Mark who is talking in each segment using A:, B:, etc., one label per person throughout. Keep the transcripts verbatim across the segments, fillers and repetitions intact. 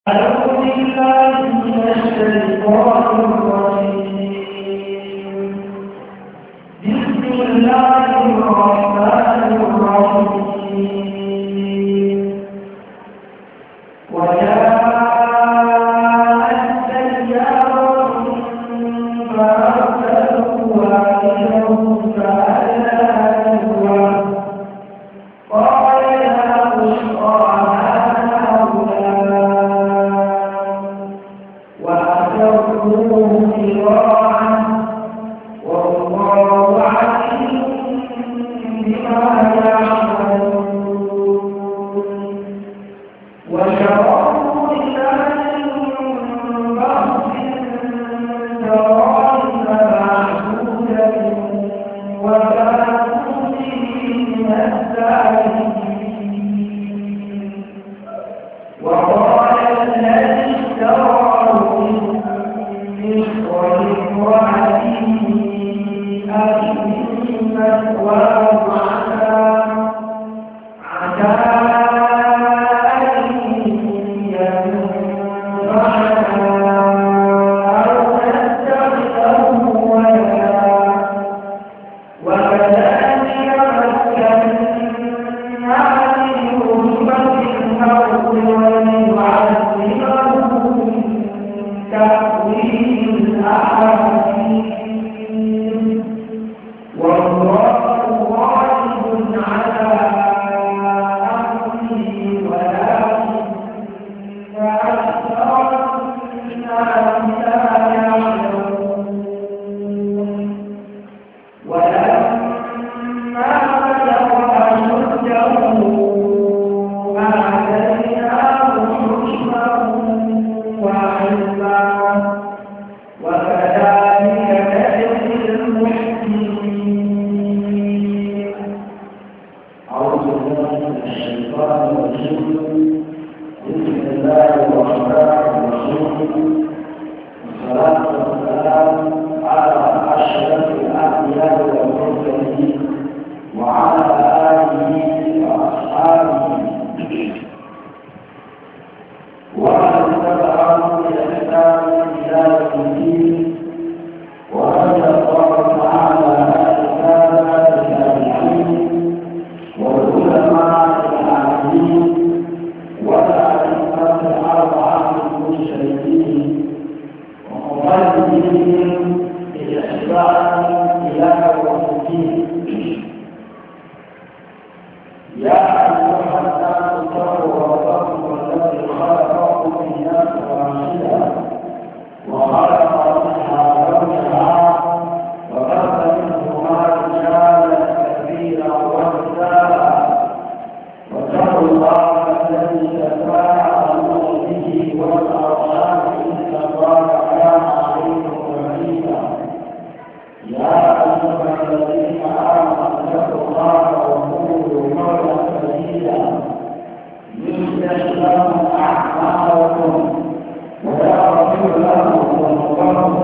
A: أعوذ بالله من الشيطان الرجيم. بسم الله الرحمن الرحيم. وجاءت سيارة فأرسلوا واردهم فأدلى دلوه قال يا بشرى هذا غلام وأسروه ذراعا والله عليم بما يعملون. وشروا لأهل بأس دراهم معدودة وكانوا به من الزاهدين. وقال الذي اشتراه من مصر لامرأته أكرمي مثواه عسى أن ينفعنا أو نتخذه ولدا وكذلك مكنا ليوسف في الأرض ولنعلمه من تأويل الأحاديث والله غالب على أمره ولكن أكثر الناس لا يعلمون. ولما بلغ أشده آتيناه حكما وعلما وكذلك نجزي المحسنين. أعوذ بالله من الشيطان الرجيم. بسم الله الرحمن الرحيم. والصلاة والسلام على أشرف الأنبياء والمرسلين وعلى آله وأصحابه ومن تبعهم بإحسان إلى يوم الدين. ورضي الله تعالى عن السادة التابعين والعلماء العاملين والأئمة الأربعة المجتهدين ومقلدين بإحسان إلى يوم الدين. يا أيها الناس اتقوا ربكم الذي خلقكم من نفس واحدة وخلق منها زوجها وبث منهما رجالا كثيرا ونساء واتقوا الله الذي تساءلون به والأرحام إن الله كان عليكم رقيبا. يا أيها الذين آمنوا اتقوا الله وقولوا قولا سديدا يصلح لكم أعمالكم ويغفر لكم ذنوبكم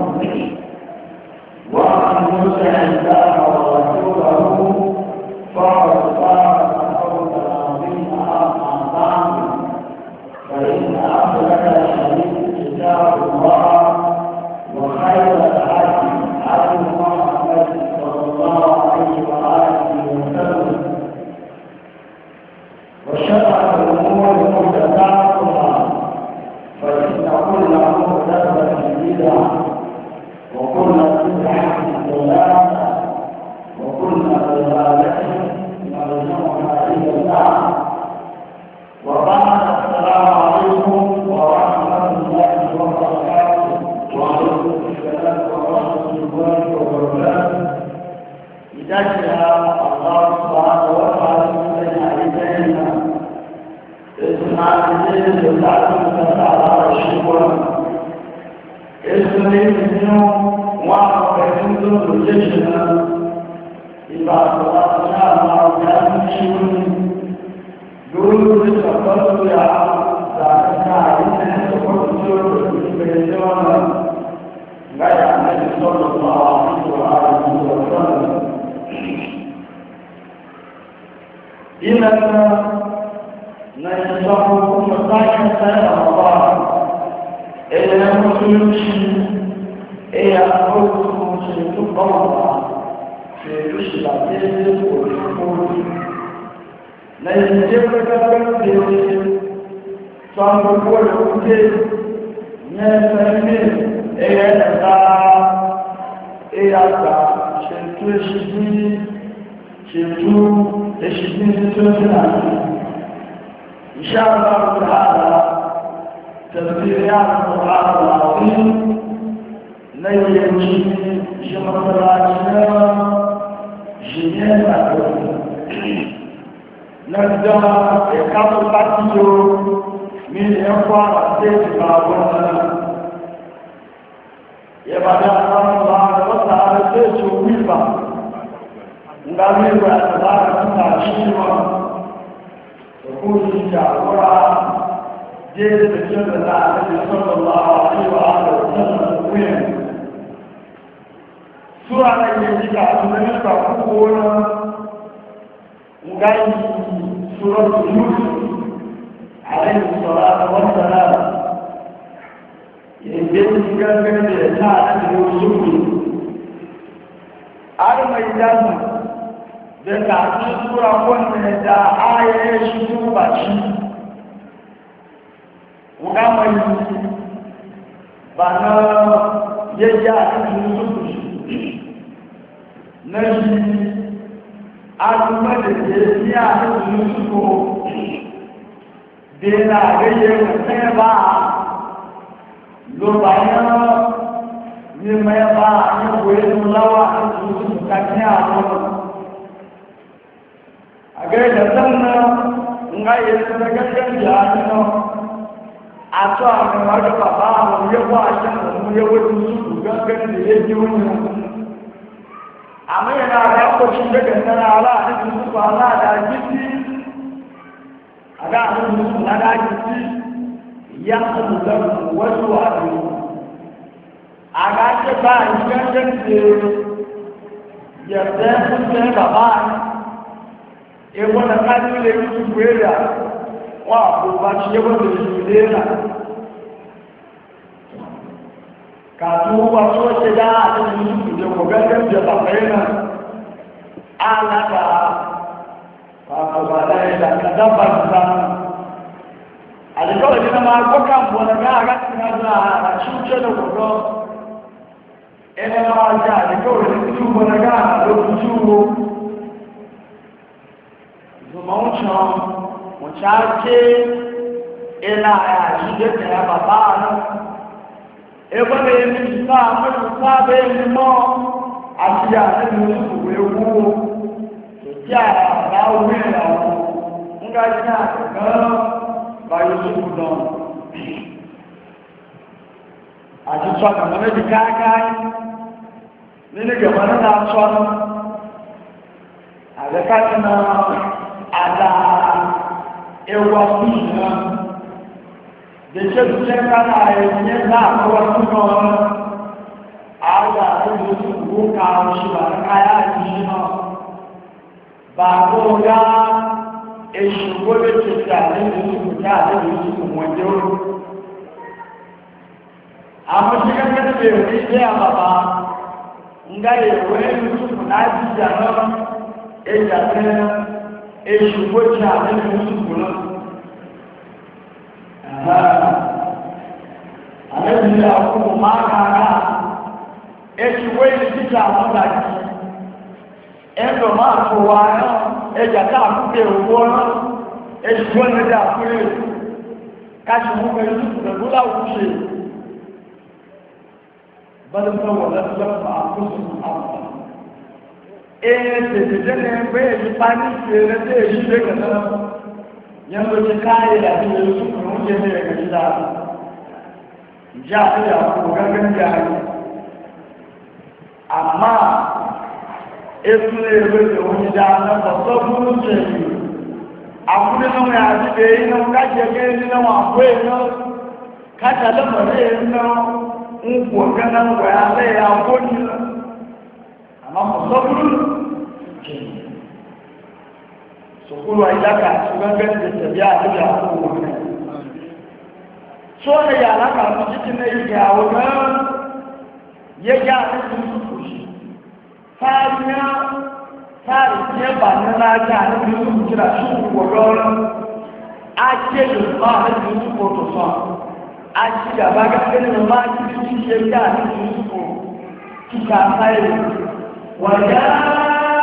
A: ومن يطع الله ورسوله فقد فاز فوزا عظيما. أما بعد فإن أصدق الحديث كتاب الله وخير الهدي هدي محمد صلى الله عليه وآله وسلم وشر الأمور محدثاتها فإن كل محدثة بدعة وكل بدعة ضلالة وكل ضلالة مرجعها إلى النار. وبعد السلام عليكم ورحمة الله وبركاته. وعليكم السلام ورحمة الله وبركاته. إذا جاء الله سبحانه وتعالى من علينا اسمع الليل وتعلم تسعى الشكوى اسمع منه وعرف ينزل وجشنا إذا صلاتنا مع كان شكوى يقولوا لتفضلوا يا ذاتنا علينا تفضلوا بيجوانا غير النبي صلى الله عليه وآله وسلم. إذا نشرح كل ذلك رمضان musulunci iya ɗauku shaidu ɓawa shaidu shi ba ke yi kori na yi jefa gabar da ya samun kowai kuke ne sami iya da ta iya ta shaidu shi ne shaidu da shi ne sun suna إن شاء الله تعالى تفسيرات القرآن العظيم لن يمشي شمسراتنا جنين نبدأ إقامة الباتيو من إخوان السيد بابونا يبدأ الله وتعالى سيد ويبا نبدأ أتبارك الله يقول جعورا جيد بجد النبي صلى الله عليه وآله وسلم وين سورة يجيك أتمنى تقول مغاي سورة يوسف عليه الصلاة والسلام يجيك كان يجعل يوسف على ميدان da kafin tura wanda da ayaye shi duba shi wuka mai ba na yayya a cikin zuku shi na shi al'umma da ke yi a cikin zuku da na gayyar sai ba lo bayan yi mai ba yi koyi lawa a cikin zuku kafin a wani agai da sanna nga yesu da gangan jani no ato a ma ga baba mu ye wa shan mu ye wa su gangan da ye ji wani amma yana da ko shi da gangan ala da su ba ala da jiti aga da su na da jiti ya ku da wasu wa aga ce ba gangan da yarda su da baba ewu na kaji le yusu kwera wa ko ba shi yabo da shi dena ka tu wa so ce da da yusu da ko ga da ba kaina ala da ba ko ba da da ka da ba da ali ko da ma ko kan bo na ga ga na da a shi ce da ko do ene ma ja ali ko da su bo na ga do su zumuncan mucace ina ya shige ta ya baba nan ebe da ya miji sa mutu sa bai nimo a siya na musu wewu to kya ya wuce ya wu nga jina ga ba yi su don a ji tsa ka mana di kakai ni ne ga mana na tsa a ga kana ada ewa fina de se kana yenye na kwa tuno ada ndio kuka shiba kaya jino bagoga eshugole tsale ndio kutale ndio kumwenjo amashika kana de ile baba ngai wewe mtu kunaji jana eja tena èṣù kó tí a ní ìrúsùkú náà àlẹ́bìnrin àkókò máa kàákà èṣù wé ní títà àwọn ìdájí ẹ̀ndọ̀ máa tó wà náà ẹjà tá àkúkẹ́ òwò náà èṣù wé ní àkúrẹ́ káṣù mú pẹ̀lú pẹ̀lú láwùúṣe bọ́lá wọ̀ lẹ́sọ́lọ́pàá àkóso àwọn eh tẹ̀tẹ̀tẹ̀ ní ẹgbẹ́ èyí pa ní ìṣẹ̀lẹ̀ tí èyí lè kẹ̀lẹ́ yẹn ló ti káyé àti ìlú ṣùgbọ́n oúnjẹ ní ẹ̀kẹ́ síta ìjà àti àkókò gẹ́gẹ́ ní ààrẹ àmá ètò èrè ìwọ̀n ìjà àtàkọ̀ sọ́gbọ́n ṣẹ̀lẹ̀ àkúrẹ́ náà àti èyí náà kájẹ̀gẹ́ nínú àpò iná kájàlẹ́mọ̀lẹ́ iná ń pọ̀ gánà wẹ̀ alẹ́ àpò nílá àmọ́ sọ́gbọ́n sọ̀kúrò àìdáka ṣùgbọ́n bẹ́ẹ̀ ti tẹ̀lé àdúgbà àkókò wọn so da yara kafin cikin na yi yawo na ya gyara sun su kushi fariya fari ce ba na raja na biyu su kira shi gwagwaro a ce da ma na biyu su koto son a ci gaba ga ganin ma ci ci ce ya na biyu su ko kika sai wajen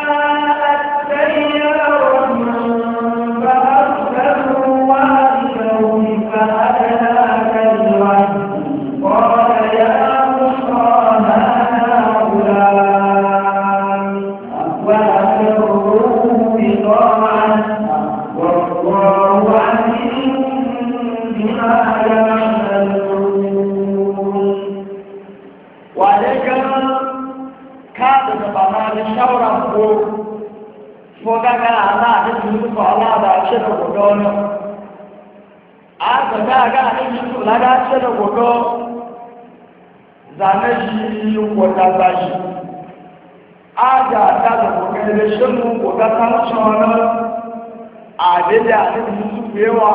A: fogagara ala adịghị nnukwu ala ada chere obodo ọnụ agaga aga adịghị nnukwu laga chere obodo zaneji ụkwọtazaji aja adaga obodo ebe shenu ụkwọtata nsọ ọnụ adịghị adịghị nnukwu ewa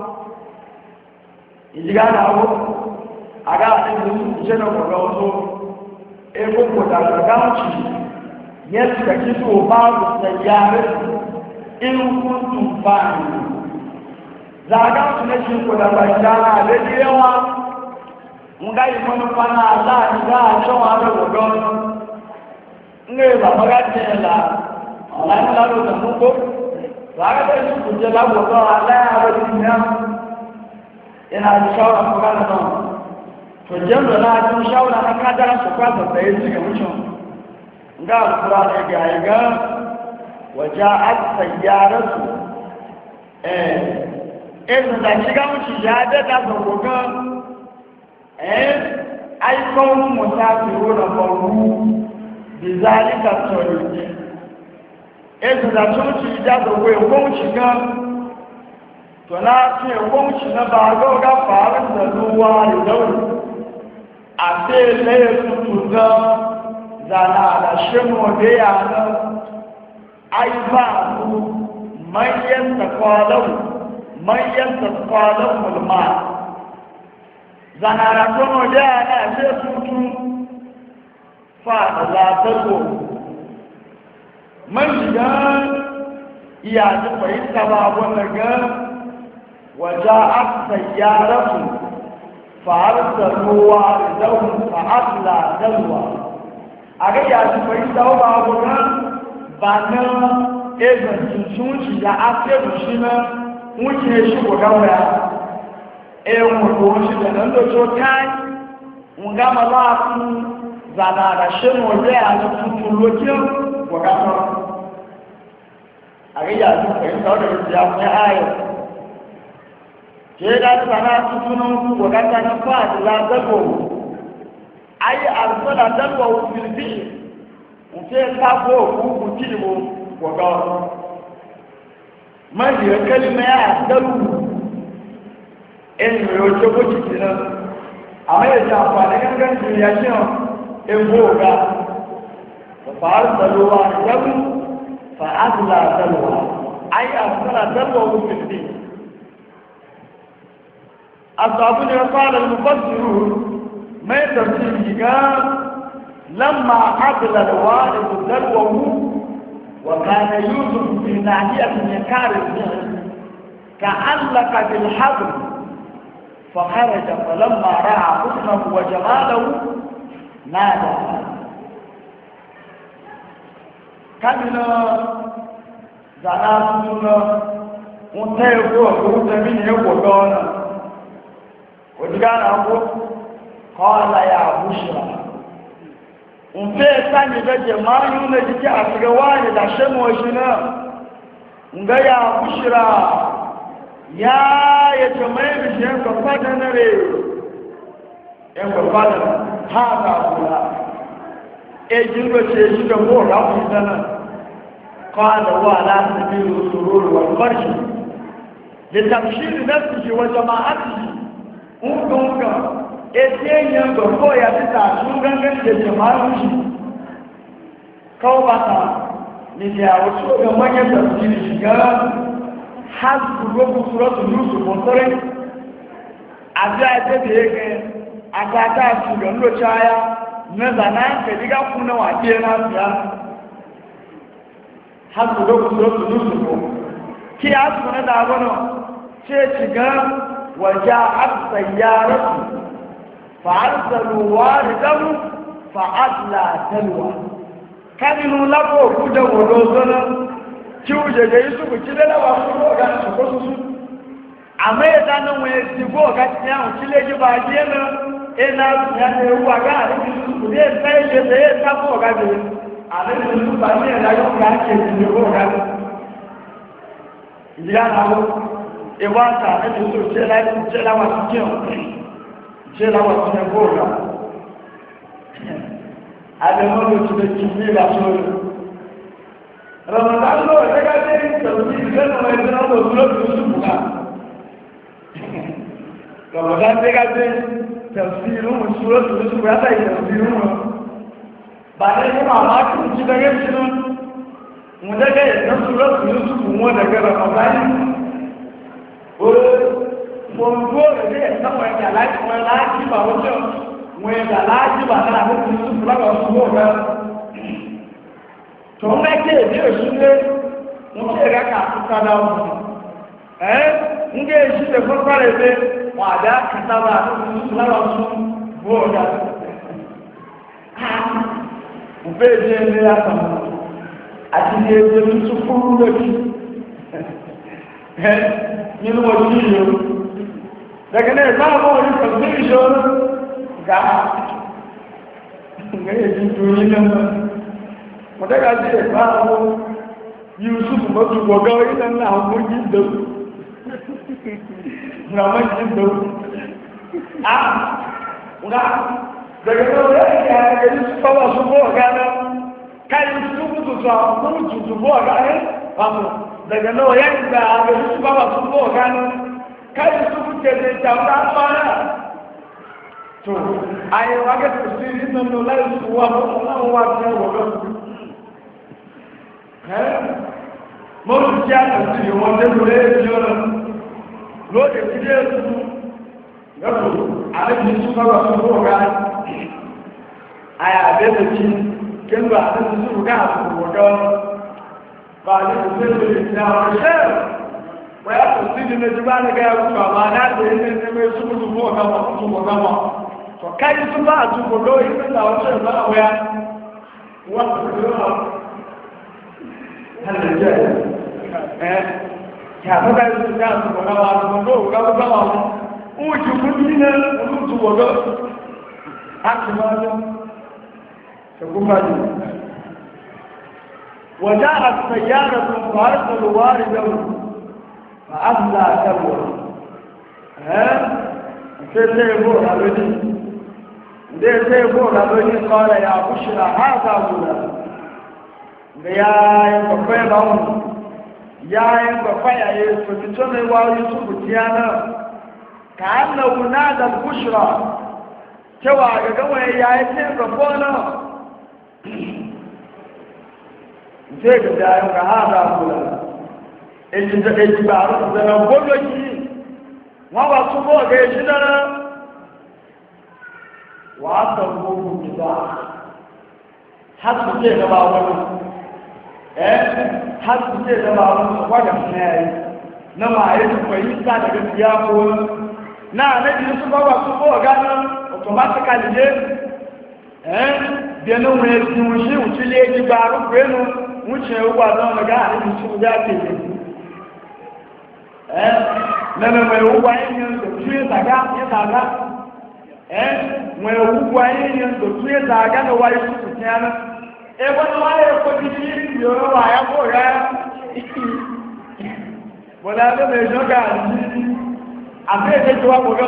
A: ijiga na ahụ aga adịghị nnukwu chere obodo ọzọ ebe ụkwọtazaga nsọ yadda kiso babu sayyarin in kuntum fa'ili zaga su na shi ku da bashara da yawa mun ga yi manufa na Allah ni ga a cewa da godon ne ba maga ce la Allah ni la da mu ko zaga da su ku je la godon Allah ya ba ni na ina da shawara ku ga na to jando na ji shawara na kadara su kwata sai su ga mutum ga alƙur'ani ga ga waja'at sayyaratu eh in da shiga mushi ya da da gogo eh ai ko musafiru na bawu bizalika tawli eh da mushi da gogo ko mushi ga to na ce ko mushi na ba ga ga faran da ruwa da dauri a sai laye su da zana da shimo da yana ai ba su manyan takwalau manyan takwalau mulma zana da shimo da yana sai tutu fa da zatarko man shiga iya ji fahimta ba wanda ga waje a sayyaratu fa'arsa ruwa da zaun fa'adla dalwa a ga ya ci bai dawo ba gona ba na ezan tuntun shi da ake shi na wuce shi goga waya e wato shi da nan da to kai mun ga ma ba su zana da shi mu da ya ci tuntun lokin goga ta a ga ya ci bai dawo da ya mai ayo ke da sana tuntun goga ta na fa da zago ayi arsala dalwa fil fi'l nse kafo ku kutimo waga man ya kalma ya dalu en yo ce ko cikin amma ya ta fa da gangan ya ce en boga fa fa'al dalwa dalu fa adla dalwa ayi arsala dalwa fil fi'l asabu ne qala al mufassirun ما تفسير لما عقل الوالد دلوه وكان يوسف في ناحية يكار الزهر تعلق بالحبل فخرج فلما رأى حسنه وجماله نادى كمنا زناتنا متيقوا وقلت يقولون وجدان أقول قال يا بشرى unfe sani da jama'u na jiki a shiga wani da shemo shi na nga ya bushira ya ya jama'i bishiyan ka fada na re yan ka fada ha ga kula e jingo ce shi da ko rafu sana qala wa la tabiru surur wal farsh li tabshir nafsihi wa jama'atihi unka eti enyan gbogbo ya títà tún gángan jẹjẹ márùn jù kawo bata ni da àwọn tí ó ga manyan tafsiri shiga hasbu rogu suratu yusuf mọ̀tọ́rẹ́ àti àti èké àtàtà àtúndọ̀ ńlọ́tsá ya mẹ́ta náà kẹ̀díkà fún náà wà díẹ̀ náà fìyà hàtúndọ̀ kùsùn tùdú sùkò kí a sùn ní dàgbọ́ náà ṣé ti gan wàjá àtúntàyàrá tù fàásàlù wàrí dámú fàásìlà tẹlùwà kánínú lápò òkú jẹ wòlò ọ̀sọ́nà tí ó jẹjẹ ìsúkù tí lẹ́lẹ́wà fún ọ̀gá ṣùkó súsú àmọ́ ìdáná wọn ti gbọ́ ọ̀gá ti àwọn tí lè jí bá jẹ́ náà ẹ̀nà ìyàtọ̀ ewu àgá àríkì ìsúkù ní ẹ̀fẹ́ ìṣẹ́fẹ́ yẹ́ sáfọ́ ọ̀gá bẹ̀rẹ̀ àríkì ìsúkù bá ní ẹ̀dá yóò ká ṣe ìdílé ọ̀gá ìdílé àwọn ìwà àtà àríkì ìsúkù ṣe láwà sí jẹun ṣe láwà sí ẹgbẹ́ ọ̀gá àdèmọ́lò ti lè kí ní ìlàsọ́rọ̀ ramadan lọ́wọ́ ẹgbẹ́ tí tẹ̀lú ìgbẹ́nà ẹgbẹ́ náà lọ́wọ́ lọ́wọ́ lọ́wọ́ náà ramadan tẹ́gá tí tẹ̀lú ìrúnmù ṣúrọ́ tẹ̀lú ṣúrọ́ yátà ìtẹ̀lú ìrúnmù bàtẹ́ ní màmá kí n jí dẹ́gẹ́ sínú mú dẹ́gẹ́ ìtẹ́ ṣúrọ́ tẹ̀lú ṣúrọ́ wọn dẹ́gẹ́ ramadan ó fòǹdó rẹ̀ ẹ̀sánwó ẹ̀kà láti wọn láti bà ó jọ wọn ẹ̀kà láti bà náà àti ṣúrọ́ lọ́wọ́ ṣúrọ́ rẹ̀ tó mẹ́kẹ́ èdè òṣìlé wọ́n ṣe rẹ̀ kà àtúkàdá ọ̀hún ẹ́ ń gé ìṣílẹ̀ fún pàrẹ̀ pé wọ́n àdá kàtàbà àtúkàdá lọ́wọ́ ṣún bóòdá òfé èdè ilé àtàmù àti ní èdè tuntun fúrú lókì ẹ́ nínú ọdún yìí o lẹ́gẹ̀ẹ́ ìsáàmù orí pẹ̀lú ìṣòro gàá gẹ́gẹ́ ìdíjú yìí lẹ́mọ́ mọ̀tẹ́gà sí ẹ̀fà àwọn yíṣùfù mọ́tù gbọ̀gá orílẹ̀ náà mú jíndò ìrànmọ́ jíndò a ǹgá gbẹ̀gbẹ̀ orí ẹ̀yà ẹ̀yẹ yíṣùfọ́wọ́ ṣùgbọ́ ọ̀gá náà káyí ṣùgbọ́ tuntun àwọn tuntun ọ̀gá ẹ̀ pàmò gbẹ̀gbẹ̀ orí ẹ̀yà yíṣùfọ́wọ́ ṣùgbọ́ ọ̀gá náà káyí ṣùgbọ́ tẹ̀lé ìjàmbá fara tó àyẹ̀wò akẹ́kọ̀ọ́ sí nínú láì ṣùgbọ́ àwọn wà ní ẹ̀wọ̀ mọ́tò tí a tẹ̀sí ìwọ̀n tẹ́lúrẹ́ èdè ọ̀nà lóòdè tí lé ẹ̀sùn lọ́pọ̀ àdébì súnmọ́gbà súnmọ́ ọ̀gá àyà àbẹ́bẹ̀ tí kéńgbà àdébì súnmọ́gá àsùnwò ọ̀gá bá àdébì tẹ́lúrẹ́ èdè àwọn iṣẹ́ wọ́n yà tó sí nínú ẹjú bá nígbà ẹ̀kú àwọn adáàbẹ̀ ilé ẹgbẹ́ súnmọ́ ọ̀gá wọn súnmọ́ ọ̀gá wọn kọ̀káyí súnmọ́ àtúnkò lórí nígbà ọ̀ṣẹ́ ìgbàlọ́wẹ́ wọ́n tó hannun jẹ́ ẹ̀ yàtọ́gbà ìsìnká àtùgbọ̀nà wà àtùgbọ̀nà òwúgbà gbogbo àwọn ohun ìjùkú nínú olùtùwọ̀gọ́ láti máa lọ ṣẹ̀kúnfàjì wọ̀dá àtìsàyára tó fàárẹ̀sọ̀lọ̀ wà rí lẹ́wọ̀ fàábùlà àtẹ́wọ̀ ẹ̀ ìfẹ́sẹ̀ ìbò ràlóní ìdẹ́sẹ̀ ìbò ràlóní kọ́rẹ̀ yà kúṣìlá hátàbùlà da yayin babbai ba mu yayin babbai ya yi su fito mai wayo su butiya nan ka hannu wuna da bushra cewa ga gama ya yi ce babbo nan zai ga jayin ka haɗa kula eji da eji ba a rufu zanen gwamnati wọn ba su bo ga eji dana wa ta gugu gida har su ce gaba wani har su ce zama wani wadda na yayi na ma'ayi su fahimta daga siyako na anabi su ba wa su kowa gana automatically ne benin wani su wuce wuce ne ji ba rufu yanu wuce wuwa don daga anabi su ya ke ne na na mai wuwa yin da tuye zaga ya zaga mai wuwa yin da tuye zaga da waye su kuce yana ebe ni wáyé kọjú sí ìyọ̀rọ̀ wà yá kó rẹ̀ bọ̀dá tó lè ṣọ́gà ní àfẹ́ẹ̀kẹ́ tó wá pọ̀gọ́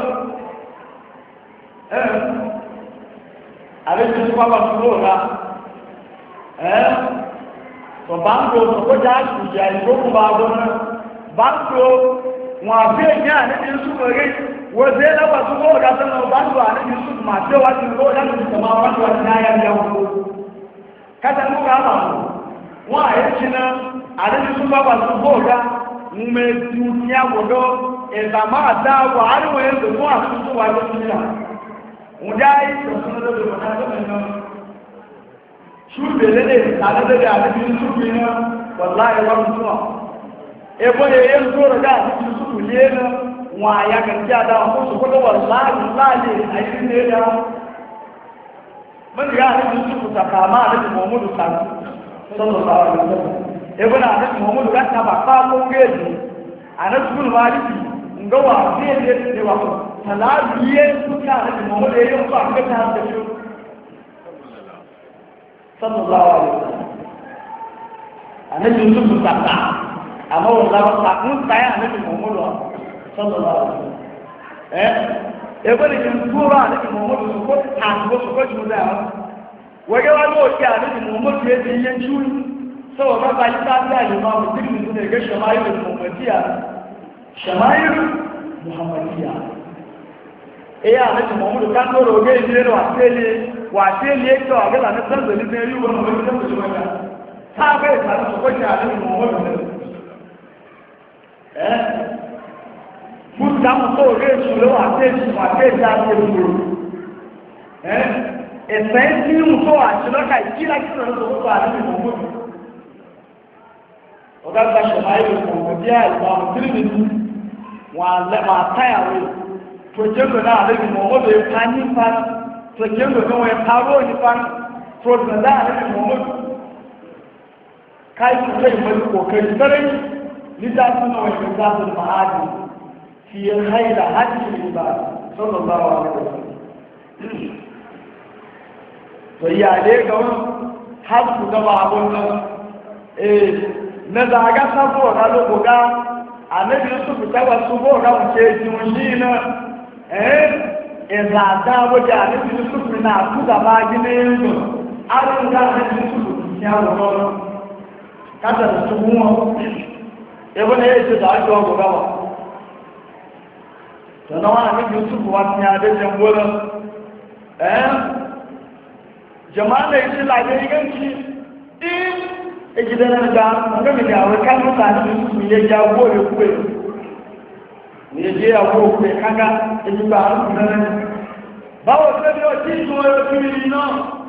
A: ẹ́ àfẹ́ẹ̀kẹ́ tó wá pọ̀gọ́ rà ẹ́ tọ̀ bá ń tó tọ̀kọ́jà àṣùjẹ́ àìgbókùn bá bọ́ náà bá ń tó wọn àfẹ́ẹ̀kẹ́ àníbi súnmọ̀ rí wọ́n zẹ́ lọ́pàá tó kọ́ ọ̀gá sọ́nà bá ń tó àníbi súnmọ̀ àti ọwá ti kọ́ ọ̀gá tó ti tọ̀mọ́ àwọn àti wà ní ayé kata nuka ama wọn àyè kyinà àdéhùn tó bá wà tó bóòdà ńmẹ tuntun agbọdọ ìdàmà àdáwò àríwọ̀ ẹ̀sẹ̀ fún àtúntò wà lórí ìlà ǹdá ìsọ̀sọ́nà lọ́dọ̀ wọn náà ṣúgbẹ̀lẹ́ lè tàbí àti ìṣúgbẹ̀ náà wọ̀lá ẹ̀wọ̀n tún ọ̀ ẹgbọ́n èyí ń tó rẹ̀ àti ìṣúgbẹ̀ náà wọn àyà kàtí àdáwọn fún ṣùgbọ́n wọ̀lá láàlẹ̀ àìsílẹ̀ náà mọ́ni yá àti ìṣúgbẹ̀ sàkàmà àti mọ̀mọ́dù sàkà sọ́nà láwọn ẹgbọ́n àti mọ̀mọ́dù láti àbàpá mọ́gẹ́ẹ̀dì àti wàlìkì ngawa zai ne ne wa talabiye suka da mu da yayin ba ka ta da shi sallallahu alaihi wasallam annabi yusuf saka amma wallahi ba kun tsaya annabi muhammad sallallahu alaihi wasallam eh e bane kin tura annabi muhammad ko ta ko ko ju da waje wa lo ki annabi muhammad ya yi yan shuri saboda ba yi ta da imamu dukkan ne ga shama'i da muhammadiya شمائل محمدية ايه انا محمد كان دور اوجه يجيرو واسيلي واسيلي اكتو اغلا نتنزل لبنيريو ونمو يتنزل شمائل تابع يتنزل سوكوشي على محمد ايه فوت دامو تو اوجه يجيرو واسيلي واسيلي واسيلي ايه اسنسي مطو عشلوكا يجيلا كيلو نتوقع على محمد وقال شمائل محمدية الإمام الترمذي wà táyàwó tòjélo náà lẹ́bi mọ̀mọ́dé ẹ̀ka nípa tòjélo náà wọ́n ẹ̀ka ró nípa tòjélo náà lẹ́bi mọ̀mọ́dé káyì tó lẹ́yìn mọ́lẹ́ kò kẹ́yì sẹ́rẹ́ nígbà tó náà wọ́n ẹ̀ka tó máa dì fi ẹ̀ka ìlà hajj ìgbà sọ́dọ̀ bá wà lẹ́wọ̀ tó yà lé gan hajj tó bá wà lọ́wọ́ ee nẹ́zà agásá fún ọ̀gá ló kò gá àmẹ́bí yusuf táwà súnbọ̀ ráwùn ṣe ìjìun yìí náà ẹ́ ẹ̀zà àdáwọ́jà àmẹ́bí yusuf náà kúzà máa jí ní ẹ̀rùn arúgbà àmẹ́bí yusuf ní àwòrán kájàdà ṣubú wọn ẹgbọ́n ní èṣẹ́ dájú ọgbọ̀ ráwà tọ́nà wọn àmẹ́bí yusuf wá sí adéjẹ wọ́n ẹ́ jama'a ìṣẹ́ láyé igẹ́ǹkì ejidana da ngami da wa kan mutane su ya jawo ya kuwe ne je ya ko kuwe kaga eji ba ru nan ba wa sai yo ti so yo ti no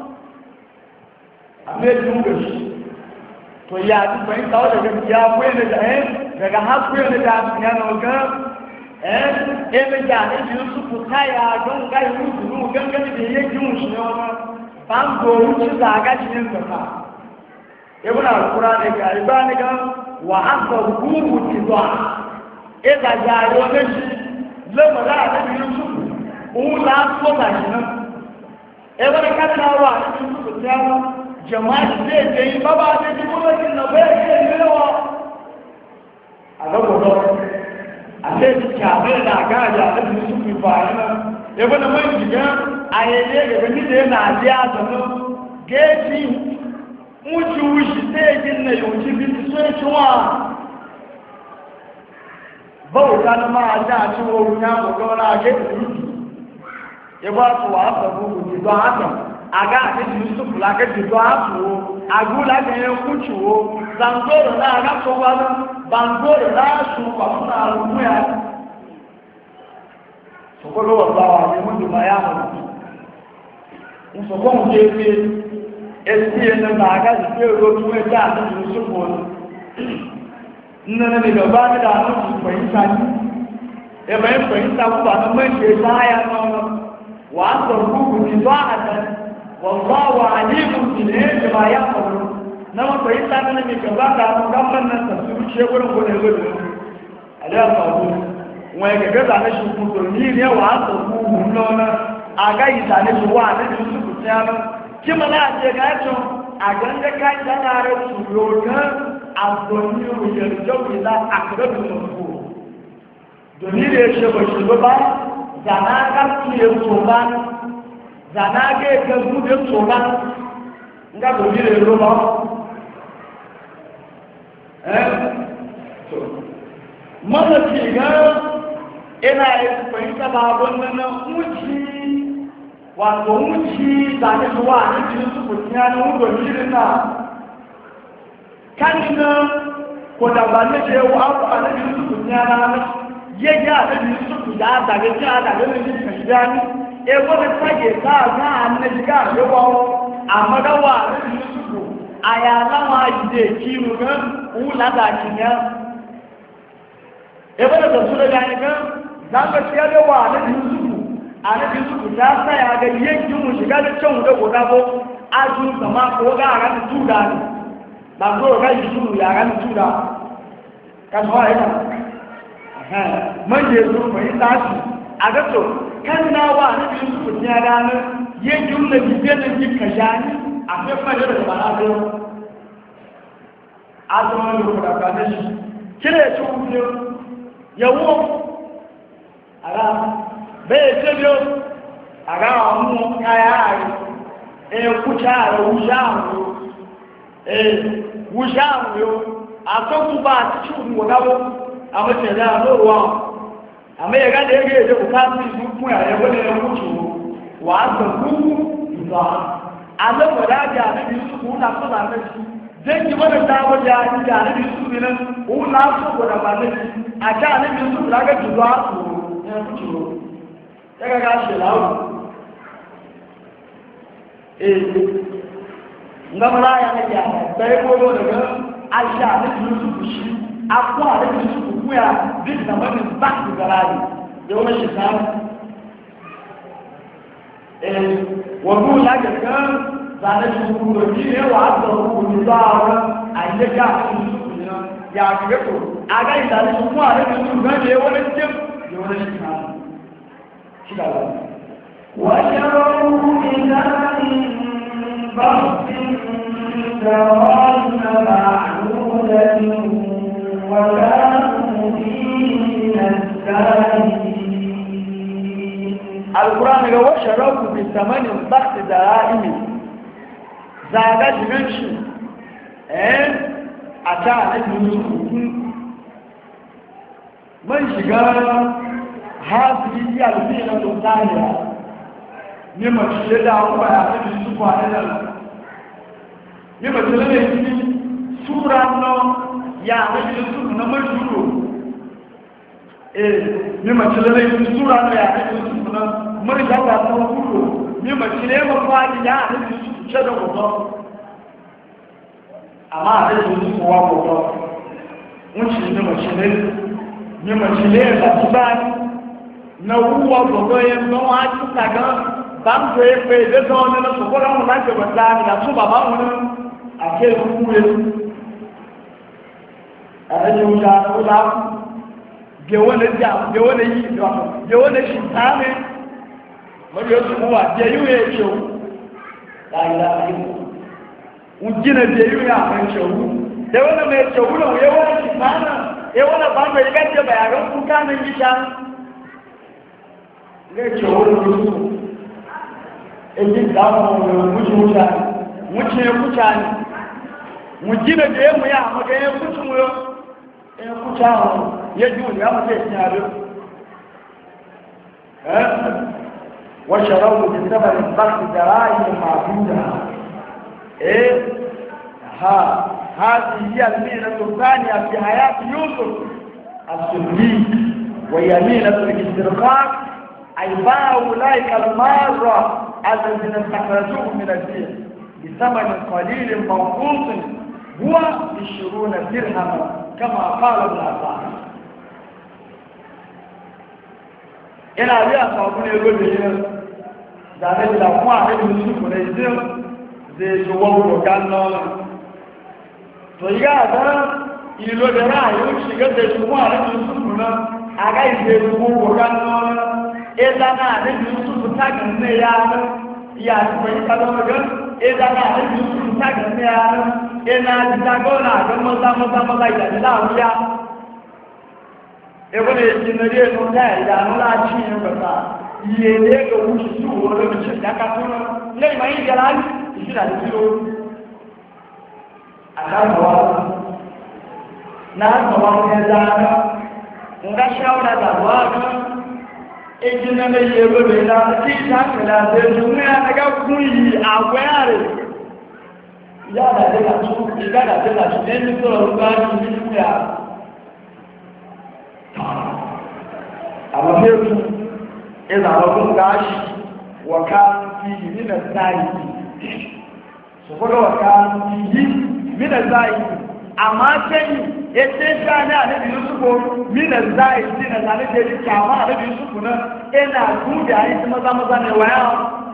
A: ame ju ga shi to ya ti bai ta da ya kuwe ne da eh daga ha kuwe ne da ya no ga eh e me ja ne ju su ku kaya don ga yu su gangan da yake mun shi no ban go wuci da ga shi ne ka ibn al-quran ga ibani ga wa aka gugu tidwa eza jaro ne shi lama da da yusuf ula ko da shi nan e wani kana wa yusuf tawo jama'a ne da yi baba da ji ko da na bai ne ne wa aga godo ase ji chabe da ga ja da yusuf fa ina e wani mai jiga ayeye ga ni da na dia da no geji wuce wuce sai yin na yauci biti sai ciwa bauta na ma'aja a ciwo wuya ko gawara a gefe rufi ya ba su wa haka gugu ji don haka a ga a cikin yusuf laka ji don haka a gula ga yin kuciwo zangoro na aga kowa na bangoro na su ba suna rumuya su kwallo wa bawa ne mutu ma ya mutu in su kwan jefe esi yana na aga jike rotu mai ta ta su ko nna ne gaba ne da mu su fahimta ni e bai fahimta ku ba na mai ke ya no wa ta ku ni ba ada wallahu alimun bi ne ba ya faru na mu fahimta ne ne gaba da mu gamman nan ta su ce gurin ko ne gudu ala fa ku wai ga ga na shi ku to ni ne wa ta ku mun na aga yi ta ne su wa ne su ku ta kima na ce gacho a ganga kai da tare su yoga abdoni yarjo ila akrabu mutu doni da shi ba shi ba zana ga su ya soba zana ga ga su ya soba nga doni da ro ba eh to mana ci ga ina yi fahimta babun nan muci wato wuci da ne zuwa ne jini su kuciya ne wudo shirin na kan na ko da ba ne je wa abu a ne jini su kuciya na yeye annabi yusuf da daga ta daga ne kashani e wani fage ta ga annabi ga yawa amma da wa annabi yusuf aya lawa ide kiru ga ula da kinya e wani da su da ga ga zanga ciya da wa annabi yusuf annabi yusuf ta saya ga yankin mu shiga da can da goda ko aju kama ko ga ran tuda ne ba ko ga yusuf ya ran tuda kan wa ina manje su mai tashi a gato kan nawa na biyu su kunya ranar yin jumla bibiyar da ji ka shani a kai fara da ba na zo a zama da kuma da na shi kire ya ci wuce yawo a ra bai ce biyo a ra mu kaya a yi e kuca a wuja a wuyo e wuja a wuyo a kan ku ba a cikin wadawo a mace da ruwa amma ya gada yake da bukatu su kuna ya wani ya mutu wa aka kuku ba a zama da ga da su kuna so da shi zai ki mana da waje a ji da su ne nan kuna so da ba ne a ta ne su da ga duwa su ya mutu daga ga shi lawo eh ngama ya ne ya bai ko daga aisha da su shi akwa da su kuya duk da wani ba su garari da wani shekaru wani laga kan zane shi kuma ne wa aka rukuni za a wani a yi ga su su ya ga to a ga ita da su kuma da su gane wani jim da wani shekaru shi da wani وشروا بثمن بخس دراهم معدودة وكانوا فيه من الزاهدين القرآن يقول وشروا بثمن بخس دراهم زادت منشي eh ata annabi man shiga hasbi ya alfina to tsaya ne mace da kuma ya tafi su kwana ne mace ne sura no ya annabi su na majuro eh ne mace ne sura no ya annabi su na marja ta kuro ne mace ne ma fadi ya annabi su ce da gobe amma da su kuwa gobe mun shi ne mace ne ne mace ne da tsani na ruwa gobe yan don a tuka ga ban ko e pe de so ne so ko ran la ke ba ta na su baba mun a ke ku ne a ne mu da ko da ge wona ja ge wona yi do ge wona shi ta ne mo yo su wa je yu e cho la ila ni ujina je yu ya me cho de wona me cho uno ye wona shi ta na e wona ba me ga je ba ya ro ku ka ne yi sha ne cho uno su eji damu muji wuta wuce kuta ne mu gina da yamu ya maka ya kuta mu yo ya kuta mu ya ji ya mu ce tare eh wa sharawu bi sabari bakh darai ma'buda eh ha هذه هي المينة الثانية في حياة يوسف الصديق وهي مينة الاسترقاق أي باع أولئك المارة الذين استخرجوه من الدين بثمن قليل منقوص هو عشرون درهما كما قال ابن عباس. إلى أن يأخذون يقول لي ذلك لو عليه يوسف ونزل زي جواب وكان فإذا هذا يلو درا يوسف قد جواب عليه يوسف ونا أجا يجواب وكان إذا أنا يوسف تاجن يا يا سبحان الله إذا أنا يوسف تاجن يا إن أجدعونا كم مزا مزا مزا إذا لا ويا إبن الجنري نوتا إذا نولا شيء بس يليه كوشتو ولا بتشجع كاتونا لا ما يجلال يجلال يجلو أكان هو ناس هو كذا نغشاونا دعوانا ejina na yego be na ti ta kala de dunya na ga kuyi aware ya da de la tu ya da de la tu ne to ro ga ni ni ya amma sai su ina rabun gashi wa kanu fihi min az-zahiri su kuma wa kanu fihi min az-zahiri amma sai yace shani annabi Yusuf min az-zahiri na zane da yake amma annabi Yusuf na ina dubi ayi maza maza ne waya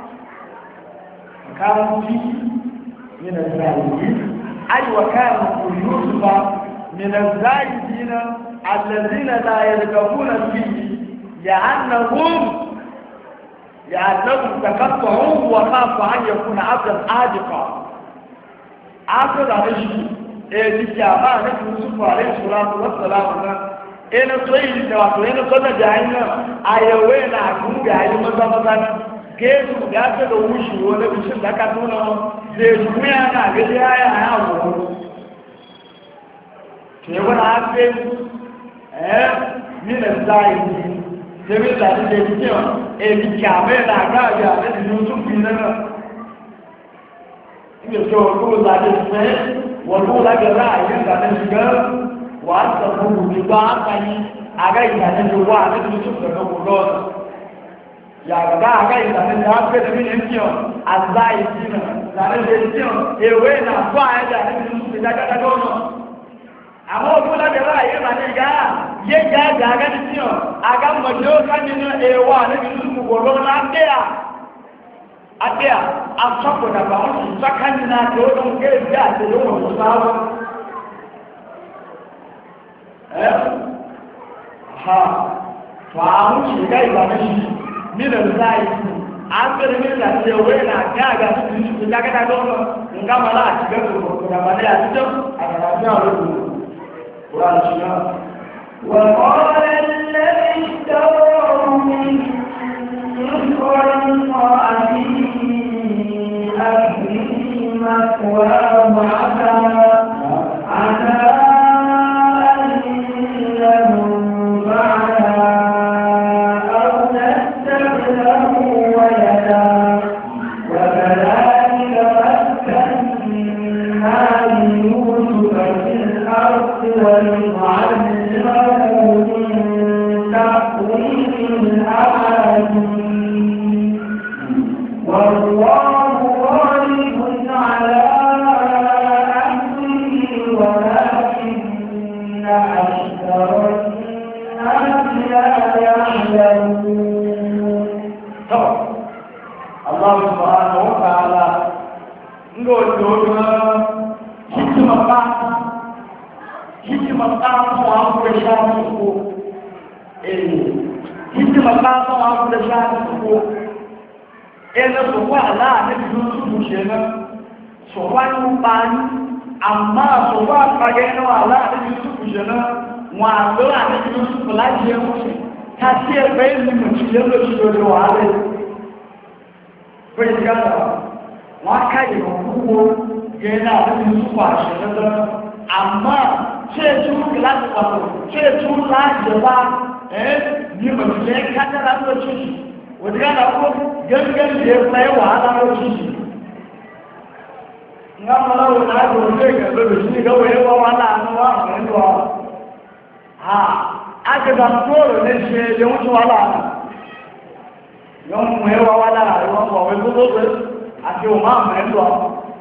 A: kanu fihi min az-zahiri ay wa kanu Yusuf min az-zahiri alladhina la yarqabuna fihi لأنهم لأنهم تقطعوا وخافوا أن يكون عبدا عادقا عبد عليه الجامعة نبي يوسف عليه الصلاة والسلام إن صيد تواتو إن صيد جاهنا أيوين أكون جاهنا مزا مزا كيف يأتي وشي ولا بيشن دكاتونا زيجويا أنا جديا يا أبو كيف نعرف من الزايد Debe tàbí lèbi tí wọ́n èbì kí àmẹ́rẹ̀ àgáàrí àrẹ́ ìlú tó fi lẹ́nà. Ilé tí wọ́n kó láti fẹ́, wọ́n kó lágbẹ̀rẹ̀ àyẹ́ ìgbàlẹ̀ ṣùgbọ́n wà á sọ fún òmìnira àtàyí àgá ìgbàlẹ̀ tó wà àrẹ́ ìlú tó fẹ́ lọ́wọ́ lọ́nà. Yàgbá àgá ìgbàlẹ̀ tó wà pẹ́ lẹ́bí ní tí wọ́n àzá ìsìnà láti lè tí wọ́n èwé nà fún àyẹ́dà àrẹ́ ìlú tó fi dájádájọ́ náà. Àwọn òkú lágbẹ̀rẹ̀ àyẹ́ ìgbàlẹ̀ ìgbàlẹ̀ yé jẹ́ àjà agadi tí ọ̀ aga mọ̀jọ́ kájínú ẹwà níbi ìlú gbogbo lábẹ́à abẹ́à asọ́pọ̀dàbà wọ́n sì sákàjínú àti ọdún kéèké àti ìlúwọ̀n tó sáwọ́ ẹ́ ha fàáhùn ṣìgá ìgbàmẹ́ṣì nílẹ̀ láì àgbẹ̀rẹ̀ nílẹ̀ àti ẹwẹ́ nà gáàgà sí ìlú jágádá lọ́nà nǹkan mọ́lá àti gẹ́gẹ́
B: وقال الذي اشتراه من مصر امرأته أهله مثواه عسى أن ينفعنا أو نتخذه ولدا وكذلك مكنا ليوسف في الأرض ونعلمه من تأويل الأحاديث والله غالب على أمره ولكن أكثر الناس لا يعلمون.
A: الله سبحانه وتعالى نقول له حكمة hikimar ƙafon abu da shafi ko hikimar ƙafon abu da shafi ko ɗaya su kwa ala na biyu su bushe nan su kwa yi ɓani amma su kwa ɓage na ala na biyu su bushe nan wàlọ́ na biyu su kula jiye musu ta ce bai limanci yadda su dole wa ala bai gada wa kai ba kuwa yana da biyu su kwashe na amma ṣe tún láti pàtó ṣe tún láti bá ẹ́ ní òṣìṣẹ́ kájára ló ṣíṣì òdígbàdà kó gẹ́gẹ́ lè pẹ́ wàhálà ló ṣíṣì ńlá mọ́láwò láti òṣìṣẹ́ ìgbẹ̀lẹ̀ sí ìgbẹ̀wò ẹwọ́ wà láàánú wà pẹ̀lú ọ ha ágbẹ̀dà tóòrò ní ṣe ẹ̀yẹ̀wò tó wà láàánú yọ́n mú ẹwà wà láàánú wọn kọ̀ wẹ́ gbogbo àti òmá àmẹ́lú ọ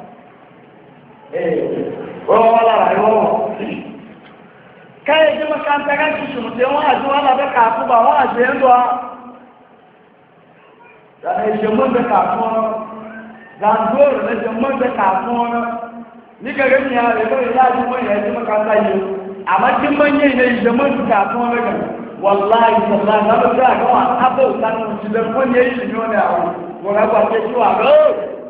A: wọ́n wà láàánú wọn kai ji makanta kan shi mutum wani aji wani da kafu ba wani aji yin zuwa da na ishemun da kafu wani zandoro na ishemun da kafu wani ni ga gani ya rai bai laji mai ya ji makanta yi amma kin manye ne ishemun da kafu wani ga wallahi sallah na da ga wa abu san shi da kun yayi shi ne a wani wani ba ke shi wa ga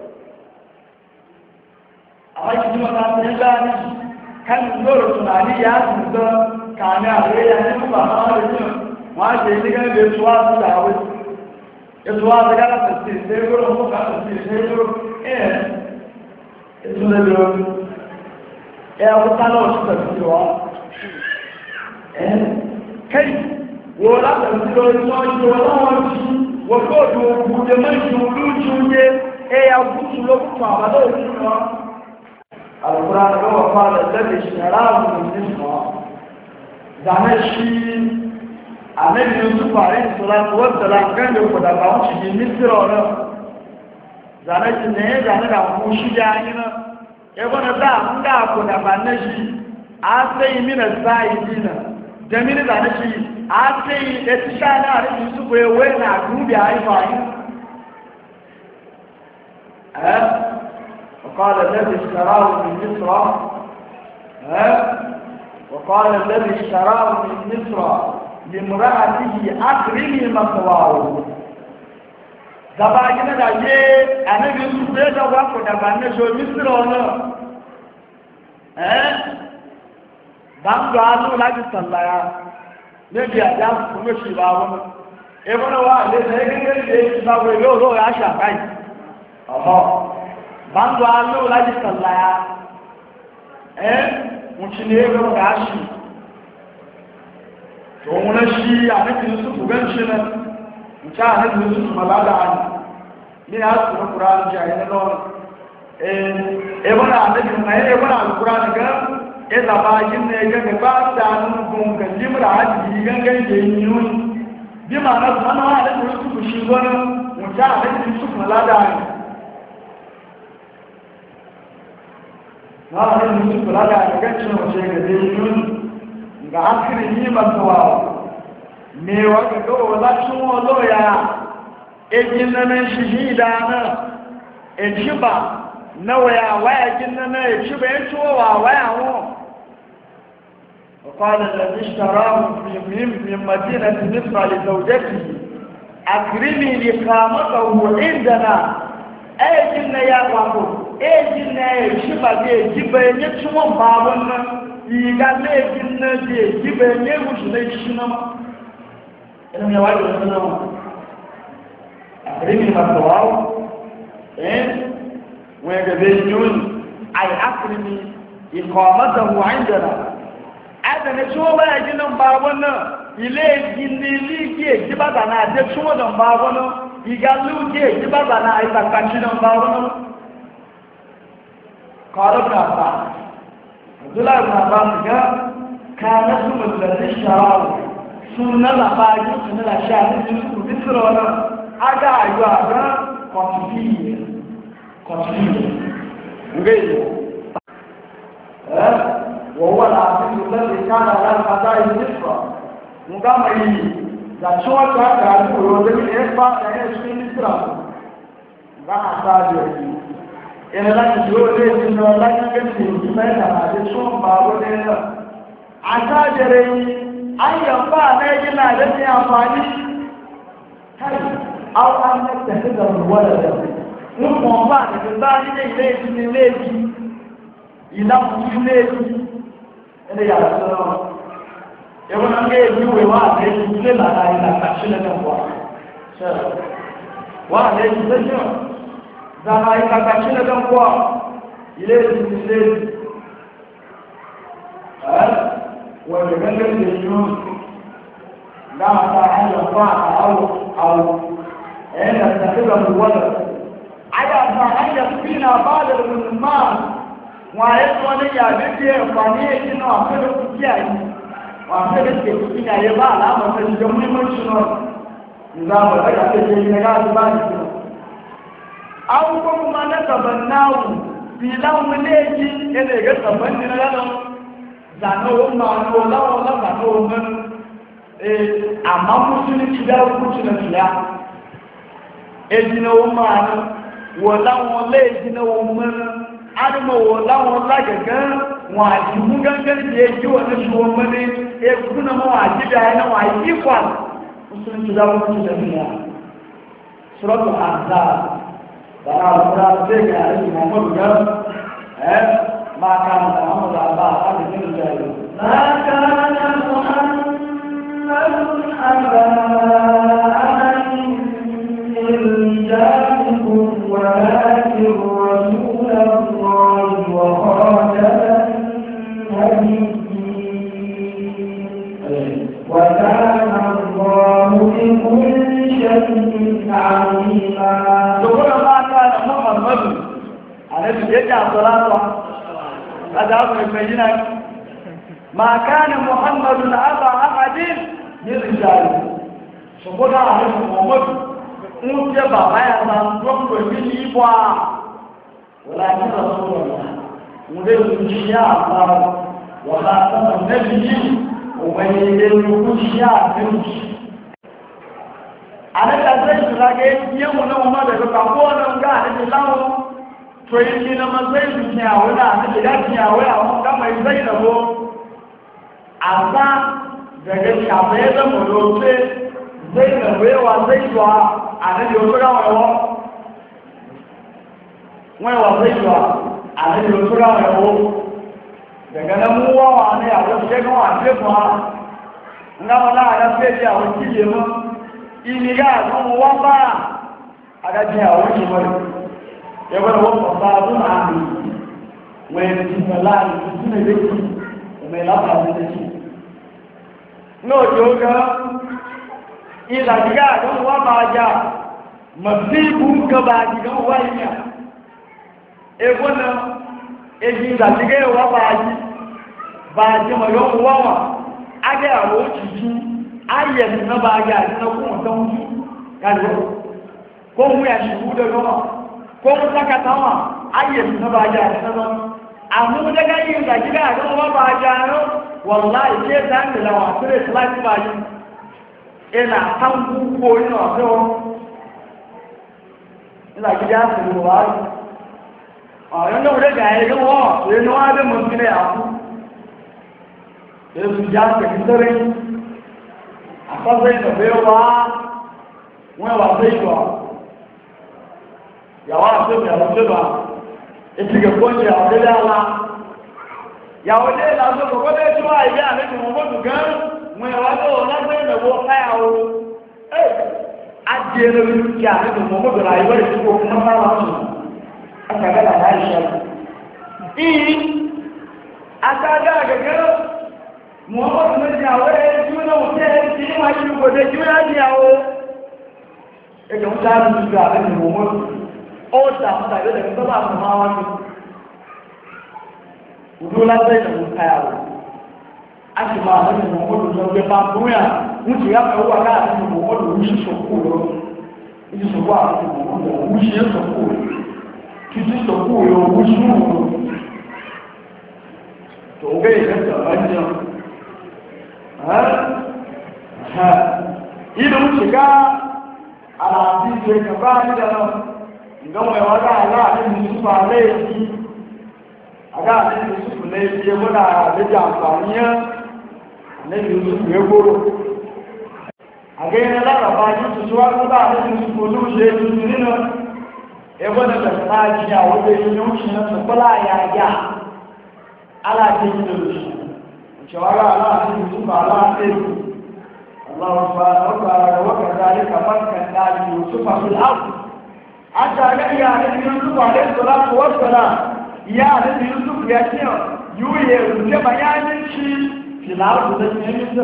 A: amma kin makanta ya gani kan lóòrò tunani ya zuzo kàmí àwẹ́ ya ní púpà máa rẹ̀ ní wọ́n á ṣe nígbẹ́ ilé ṣúwá sí àwẹ́ ìṣúwá sí gára tẹ̀sí ìṣẹ́gbọ́rọ̀ mú ká tẹ̀sí ìṣẹ́gbọ́rọ̀ ẹ̀ ìṣúlẹ̀ lórí ẹ̀ ọkúta náà ṣe tẹ̀sí wá ẹ̀ kẹ́yì wọ́n látẹ̀sí lórí wọ́n ṣe wọ́n láwọn ṣí wọ́n kó òdù òkú jẹ mẹ́ṣù lójú yé ẹ̀yà gúúsù lókùnkùn àbádọ́ òkú wọn القرآن هو قال الذي اشتراه من مصر زمان شيء Ànábì Yusuf alayhi salatu wa salam kan da kuda ba wuce bi Misra wannan zane ne zane da ku shi da ni na e bona da mun ga kuda ba na shi a sai mina sai dina da mini zane shi a sai da tsana Ànábì Yusuf ya wai na dubi ai fa yi eh وقال الذي اشتراه من مصر ها وقال الذي اشتراه من مصر لامرأته أكرمي مثواه zabagina da ye anabi su be da wa ko da banne so misro no eh dan ga alu la ji sallaya ne bi ada kuma shi ba wani e bona wa le ne ne ne ba we yo ro ya sha kai aha dan ga alu la ji sallaya eh mun ci ne ga ga shi to mun shi anabi su ku gan shi na mucha anabi su malada ani ni a su Qur'an ji ayi no eh e bona anabi mai e bona Qur'an ga e da ba yin ne ga ga ba da nun gun ga limra haji gan gan je yun bi ma na sana anabi su shi gona mucha anabi su malada ani na anabi su malada ga ga shi no je ga je yun ga akiri ni masawa me wa ga go wala tun wo ya ejin nan shi shi da na ejiba na waya waya jin nan ejiba en to wa waya wo وقال الذي اشتراه من من مدينة مصر لزوجته أكرمي لقامته عندنا أجن يا وابو أجن يجيبا يجيبا يجيبا بابنا يغالي جن يجيبا يجيبا يجيبا إنهم يوالي وسلم أكرمي مثواه إن ويجبينون أي أكرمي إقامته عندنا هذا نشوف ما يجينا بابنا إليه جنلي كي جبادنا جشوا دم بابنا يقالوا كي جبادنا إذا كانوا بابنا قال ابن عباس عبد الله بن عباس كان اسم الذي اشتراه سنة لباجي سنة لشاهد سنة بسرعة aga ayo aga continue continue ngey eh wa wala abu alladhi kana la qada'i nisfa ngama hii za chota ga ko de ni fa da ne shi nisra ngana sadio ene la ki yo de ni no la ki ke ni sai da ma de so ba wo de na asajere ayyan ba ne gina da ni amfani kai أو أن نتخذه ولدا نقوم بعد ذلك إليه من إليه إلى من إليه إليه يا رسول الله يقول أنك يجيوه واحد يجيوه لنا إلى تحشيلة واحد واحد يجيوه لنا إلى تحشيلة واحد إليه من إليه ويقول يجيوه لا أن ينفع أو أو أن نتخذه الولد على أن يكفينا بعض المال ويسوى لي بكي فانيه إنه أخذ كتياي وأخذ كتياي يبقى لا مثل جمعي من شنو إذا بدأت تجيني نقاط بعد أو كما نتبناه في لون ليجي إذا يتبني لنا زانوه معنوه لا ولا زانوه من amma musulunci da hukunci na fiya ejina wọn máa ní wọ̀lá wọn lé ejina wọn mẹ́rin ánìmọ̀ wọ̀lá wọn lágẹ̀gẹ́ wọn àjíkú gángan tí èjì wọn ní ṣe wọn mẹ́rin ekú na wọn àjíbẹ̀ àyínà wọn àyíkwà musulunci da hukunci na fiya sọ́rọ̀tọ̀ àzá dára àlùkúrá bẹ́ẹ̀ àrẹ́sì mọ̀mọ́dù gẹ́ ẹ́ máa ká àwọn ọmọdé àbá àti nínú jẹ́
B: máa ká أبا أحد من رجالكم ولكن رسول الله وخاتم النبيين وكان الله بكل شيء عليما.
A: يقول ما كان محمد على يجعل صلاته هذا أمر المدينة ما كان محمد أبا أحد ní ìrìnàjò ṣùgbọ́n náà àwọn ọmọdé ń jẹ́ bàbá yà máa ń gbọ́gbọ̀ ní ìbọ̀ à wọ́n láti lọ sọ́rọ̀ rẹ̀ wọ́n lè fi ṣíṣẹ́ àpárá wọ́n láti lọ mẹ́bí yìí òun ilé ìlú ṣíṣẹ́ àdéhùn àdéhùn ìṣúlágé yẹ́ wọn náà wọ́n má bẹ̀rẹ̀ pàpọ̀ ọ̀nà ń gá àdéhùn láwọn tó yí ní ọmọ sẹ́yìn ti àwọn náà àti ìdájí àwọn àwọn kámọ̀ ìṣẹ́ ìdàbọ̀ àbá gẹ̀gẹ̀ ṣàbẹ́ lọ́mọ̀lọ́ pé sẹ́yìn ìwé wa sẹ́yìn wa àdéhùn òṣèré àwọn ẹ̀wọ́ wọ́n wà sẹ́yìn wa àdéhùn òṣèré àwọn ẹ̀wọ́ gẹ̀gẹ̀ náà mú wọ́n wà ní àwọn òṣèré kan wà sí ẹ̀fọ́ wa ńlá wọn náà àdá fẹ́ẹ̀dì àwọn ìdíje mọ́ ìnira àwọn wọ́n bá adájí àwọn ìṣèwọ́n yẹ́wọ́n wọ́n pọ̀pá ọdún àmì wọ́n ti pẹ̀lá ìtúnṣún ẹgbẹ́kì ọmọ ìlàpàá ẹgbẹ́kì lóòjò gan ìlàjíká àdánwò wọ́n bá ajá mọ̀síkú gọba àjíkan wá ìyà ẹgbọ́n náà èjì ìlàjíká wọ́n bá ají bá ají mọ̀ yóò wọ́n wà ágẹ́ àwọn òjìjú ayẹ̀ nínú bá ajá àdínà fún ọ̀tọ́ ko mun saka tawa ayyan na baja da nan amma daga yin da gida ga ba baja no wallahi ke dan da lawa sire salati baji ina tan ku ko ina so ina gida su ba a yan da daga ya ga wa sai no abin mun gine a ku sai su ja ta gidare a fa sai da bewa wọ́n wà sai wa yàwó àtọ́bì àwọ̀tọ́bà ìtìgẹ̀kọ́ jẹ́ àwọ̀dẹ́lẹ́ àwá yàwó dé lásán kọ̀kọ́ dé tí wọ́n àìyá àmì mọ̀mọ́dù gan mú ẹ̀wà tó lágbẹ́ ìrẹ̀wọ́ káyàwó ẹ́ ajẹ́rẹ́ rí kí àmì mọ̀mọ́dù rà ìwọ́ ìsìnkú fún mọ́sára ọ̀sùn àtàgàlà láìṣẹ́ ìyí àtàgà gẹ̀gẹ́ mọ̀mọ́dù méjì àwọ̀ ẹ̀ tí ó náà tẹ́ tí ní wáyé ìgbòdè tí ó yá ní àwọ̀ ẹgbẹ̀ ń sáà ní ìgbà àmì mọ̀mọ́dù ó dàmúta ìlú tó bá fún máa wọ́n ní ìlú lásán ìdàmú káyàwó a sì máa lọ́nà ìmọ̀mọ́lù lọ́gbẹ́ bá búrúyà ń ti yá pẹ̀lú àgá àti ìmọ̀mọ́lù ń ṣe sọ̀kú lọ ìdí sọ̀kú àti ìmọ̀mọ́lù ń ṣe sọ̀kú títí sọ̀kú lọ ń ṣe sọ̀kú tó gẹ́ ìrẹsẹ̀ ọ̀rẹ́jọ́ ìlú ń ṣìgá àlàáfí ìṣe kàbá nídàá ìgbọ́n ẹ̀wọ́ agáàlá àti ìṣúfà lẹ́ẹ̀kí agáà àti ìṣúfù lẹ́ẹ̀kí ẹgbọ́nà àlejò àǹfààníyàn lẹ́yìn ìṣúfù ẹgbóró àgẹ́yìn lárabá ní tuntun wá tó bá àti ìṣúfù olóòṣè tuntun nínú ẹgbọ́nà tẹ̀sán àjí àwọn ilé ìṣẹ́ òṣìṣẹ́ sọpọ́lá àyàyà aláàjẹ́ ìṣẹ́lòṣì ìṣẹ̀wárá aláàjẹ́ ìṣúfà aláàjẹ́ الله سبحانه وتعالى وكذلك مكنا ليوسف في الأرض حتى يا نبي يوسف عليه الصلاة والسلام يا نبي يوسف يأتي يويه يوسف يأتي في الأرض تجمع مصر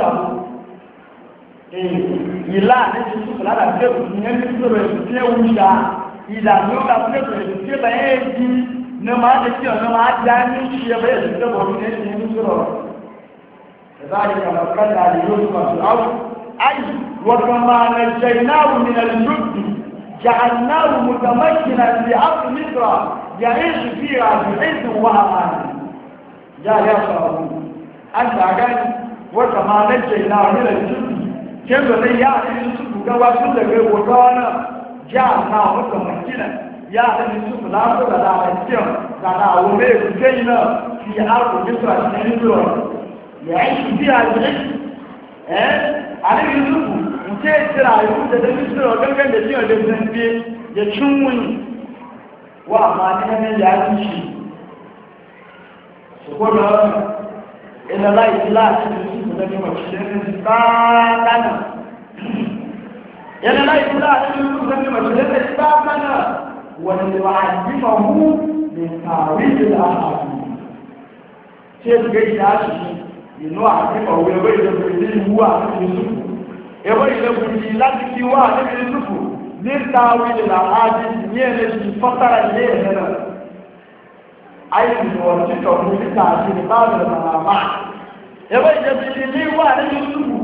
A: إلا نبي يوسف لا تجمع مصر يوسف وشا إلا نولا مصر يوسف يأتي نما تجمع نما جاني شيء يوسف وشا مصر كذلك مكنا ليوسف في الأرض أي وكما نجيناه من الجب جعلناه متمكنا في أرض مصر يعيش فيها بعز وأمان يا يا صاحبي أنت أجل وكما نجيناه من الجب كيف يعني يوسف كما كنت وكان جعلناه متمكنا يا يوسف لا تقل لا تجيب لا أولئك كينا في أرض مصر يعيش فيها بعز àníbi ìlúkù nke ìtìrà ìlú tẹ̀lé ìsìnrọ̀ gẹ́gẹ́ lè tí ọ̀dẹ́ ìsìnbí yẹ túnwìn wà máa ní ẹni yà á ti ṣe ṣùgbọ́nà ìlàlá ìtìlá àti ìlúkù lẹ́gbẹ̀ẹ́ mọ̀ṣẹ́lẹ́ ní báátánà ìlàlá ìtìlá àti ìlúkù lẹ́gbẹ̀ẹ́ mọ̀ṣẹ́lẹ́ ní báátánà wọ́n ni wà àjífà mú ní tààrí ìlà àti tí ó gẹ́ ìyá ṣiṣẹ́ inú àtíkọ̀ owó ẹgbẹ́ ìlẹ́gbẹ̀ẹ́ ní ìwú àti ìsúfù ẹgbẹ́ ìlẹ́gbẹ̀ẹ́ láti fi wá àti ìsúfù ní tàwílì làmájí ní ẹ̀lẹ́sì fọ́tàrà ilé ẹ̀lẹ́nà ayébìnrin wọ̀n títọ̀ fún títà àti ìbáàbìnrin màmá ẹgbẹ́ ìlẹ́gbẹ̀ẹ́ ní ìwú àti ìsúfù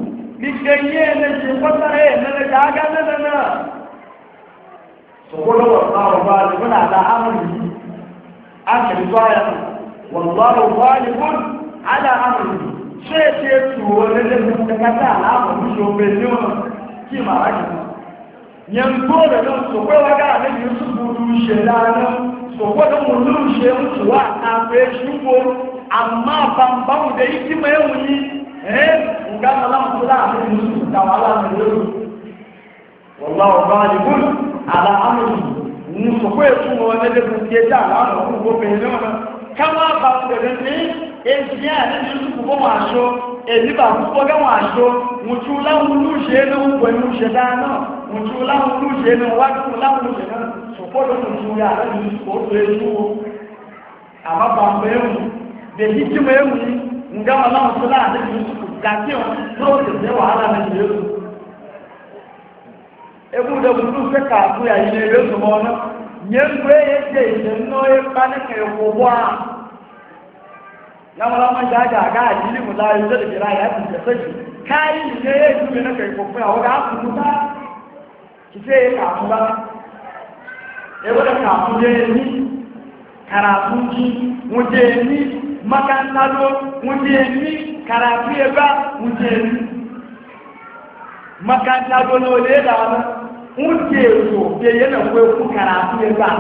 A: biganye na shi fasare na da gaga na da na so kola wallahu ghalibun ala amrihi akhir zuwa wallahu ghalibun ala amrihi sai ce tuwo na da ta kasa alama mu so be ne ki ma haji yan dole don so ko waga na Yusuf budu shedana so ko da mu lu she mutuwa a fe shugo amma bambam da yiki mai wuni eh nga malam kula a Yusuf da wala ne wallahu ghalibun ala amrihi mu so ko tuwo na da ke ta alama mu ko be ne kama ba da ne èyí àti Yusuf bọ́ wọn aṣọ èyí bà púpọ̀ gẹ́wọ̀n aṣọ mùtú láwọn olúṣe ní pẹ̀lú ṣẹ̀dá náà mùtú láwọn olúṣe ní wájú láwọn olúṣe náà ṣùpọ̀lọ́ mùtú ya àti Yusuf ó tó èyí wo àmàbà mẹ́rùn bèyí tí mẹ́rùn ní ǹgáwọn láwọn tó láàrín àti Yusuf gàtí ọ̀ tó tẹ̀sẹ̀ wàhálà ní ìlú ebu da budu fẹ́ kààkú yà ilé ìlú ìsọmọ náà yẹn gbé ẹgbẹ́ ìṣẹ̀nà ẹ̀ká ní kẹ̀kọ́ bọ́ na mara man da ga ga ajili mu da yanzu da kira ya fi sai kai ne ya yi ne kai ko fa wa ku muta ki sai ka ku ba e wala ka ku je ni karatu ji mu je ni makanta do mu je ni karatu e ba mu je ni makanta do no le da mu je so be yana ko ku karatu e ba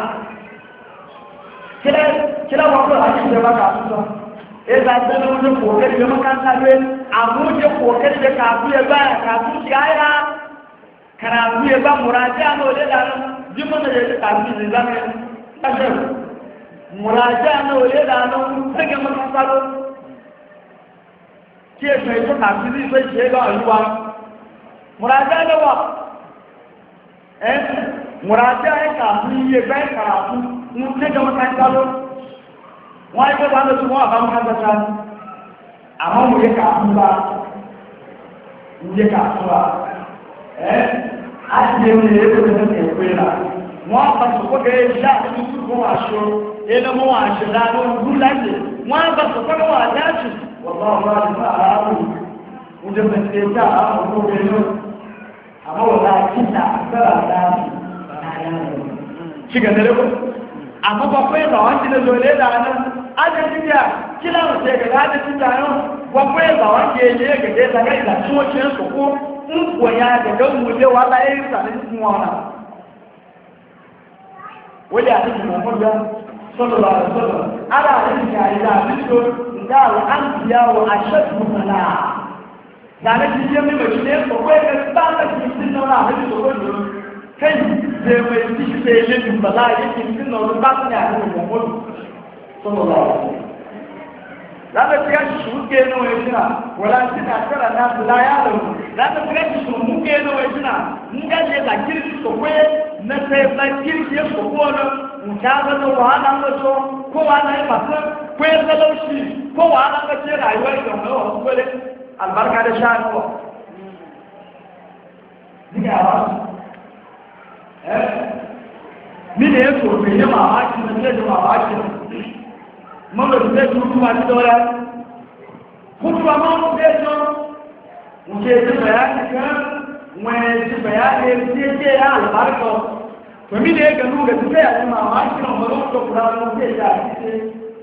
A: kira kira wa ko a ji ba ka su eza zana wuje kokari da makanta ne amuje kokari da kafu ya ba kafu shaya karatu ya ba muraja no le da jima da ya kafu ne zame kashe muraja no le da no sake makanta lo ke sai to kafu ne sai ke ga ayuwa muraja da wa eh muraja ya kafu ya ba karatu mun sake makanta lo wọ́n ẹgbẹ́ bá lọ sí wọ́n àbámọ́ kájọ́ta àwọn òye kààtúwà ìyẹ kààtúwà ẹ́ àti ẹ̀mù ẹ̀rẹ́ tó lẹ́sẹ̀ ẹ̀kọ́ rà wọ́n bá sọ̀kọ́ gẹ̀ẹ́ iṣẹ́ àti fún àṣọ ẹlẹ́mọ́ àṣẹ láàrín ọdún láti wọ́n bá sọ̀kọ́ lọ́wọ́ àdáṣù wọ́n bá wọ́n láti fún àárùn oúnjẹ pẹ̀lú ẹjá àwọn ọmọ obìnrin àmọ́ wọ́n láti kíta àgbẹ̀rẹ̀ àdáṣù àmọ́bọ̀ pé ìbàwọ́n ti lè lò lé dáadáa ajẹ́jíjà kí láwọn ṣe gẹ̀gẹ́ ajẹ́jíjà náà wọ́n pé ìbàwọ́n ti lè gẹ̀gẹ́ ìdàgẹ́ ìdà tí wọ́n ṣe ń sọ̀kó ń pọ̀ ya gẹ̀gẹ́ mú ilé wa láyé ìsàlẹ̀ fún wọn náà wọ́n yà ní ìmọ̀ mọ́já sọ́lọ̀ àrùsọ́lọ̀ ara àríkì àìdá àbíṣò ìdá àwọn àǹtíyà wọ aṣẹ́tùmọ̀lá yàrá ti yé mímọ̀ ìṣẹ́ sọ̀kó ẹgbẹ́ bá lẹ́sìn sí náà àbíṣò sọ̀kó kai zai mai ciki sai yi jin bala yake cikin nau'in ba su ne a cikin muhammadu sallallahu alaihi wasallam za ta fiye shi shuke na wai suna wala suna tara na su la ya lau za ta fiye shi su muke na wai suna mun gaje da kirki su kwe na sai na kirki ya su kowane mu ta zama wahala na so ko wahala ya masu kwe talauci ko wahala na ce rayuwar da mai wasu kwale albarka da sha'anuwa. Diga wasu mini ya so mai yi mamaki na zai ji mamaki mamaki zai ji hukuma ci daura hukuma ma zai zo wuce ji bayani kan wani ji bayani ce ce ya albarka to mini ya gano ga zai yi mamaki na wani wata kura wani zai ya ce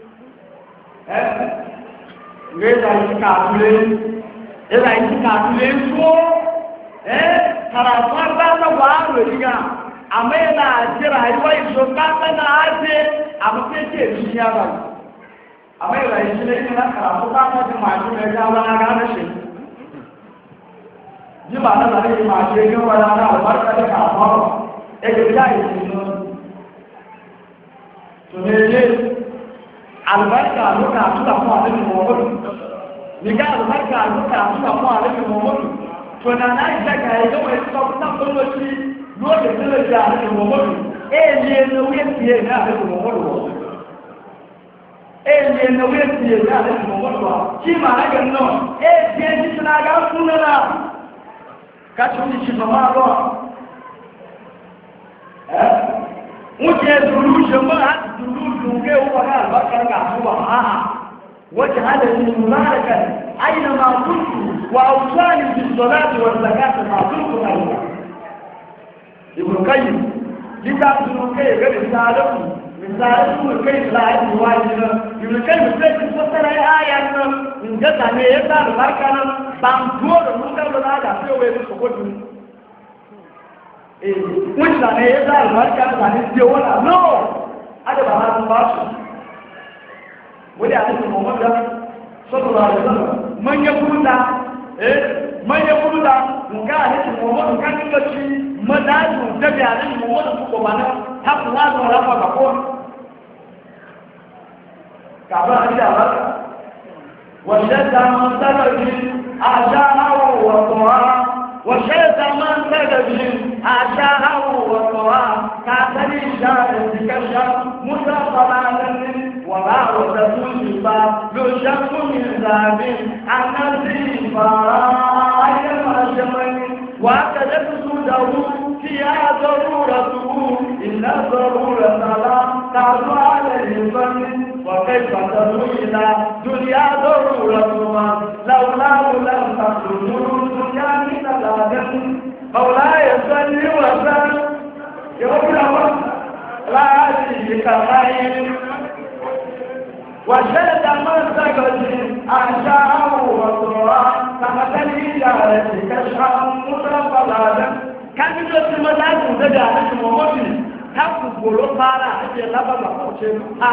A: eh zai yi kakule ya zai yi kakule so eh karatuwar ba ta wa riga amma yana ji rayuwa iso kasa na hace a mafi ke shi ya ba amma yana yi shi ne yana karatu kasa ji masu mai gawa na gane shi ji ba na zane yi masu yi gawa na na albarka da kasuwa ba ya ga ya yi shi ne to ne ne albarka luka tuka kuma a cikin muhammadu ni ga albarka luka tuka kuma a cikin muhammadu to na na isa ka yi gawa ya tuka kuma kwalloci lóòdì tí lè jẹ́ àrẹ́kì mọ̀mọ́lù èèlì ẹnàwó ètì ẹ̀ ní àrẹ́kì mọ̀mọ́lù wọ́n èèlì ẹnàwó ètì ẹ̀ ní àrẹ́kì mọ̀mọ́lù wọ́n kí mà rẹ́gẹ̀ náà èèdì ẹni tí náà gá fún náà káṣí ní ṣe mọ̀mọ́ àlọ́ ẹ́ wọ́n jẹ́ dùrú ṣe mọ́ àti dùrú dùnkẹ́ wọ́n ká àlùbáṣà gà fún wà áhà wọ́n jẹ́ àdẹ̀ وأوصاني بالصلاة والزكاة معروف عليها ابن القيم لذا ابن القيم غير رسالته رسالته ابن القيم لا يدري واجبا ابن القيم سيد فسر آيات من جزء من يسار البركة بانتور المنكر والعادة في وين سقوطه إيه وش لا يسار البركة لا يستوى نو هذا بعض الباشا ولي عليه محمد صلى الله عليه وسلم من يقول لا إيه من يقول لا نقال عليه محمد كان يقول مدازو تبي عليه محمد فوقنا حق الله ولا فوقه كعبة أشياء وشد من سبب أعشاه وطواه وشد من سبب أعشاه وطواه كاتني شارع كشف مصطفى وما وتسوي الباب يشق من ذاب عن الزفاء ما شمل وكذب سوده فيها ضرورته إن الضرورة لا تعد على الفن وكيف تدعو إلى دنيا ضرورتها لولاه لم تخرجوا الدنيا من الأدم مولاي صل وسلم يوم لا يأتيك خير وشد من سكت أنشاه وطراه كما تلي كشفا مطرف الأدم كان يجب مدار مدار على الموت تاكو بولو فارا أجي لبا بقوشي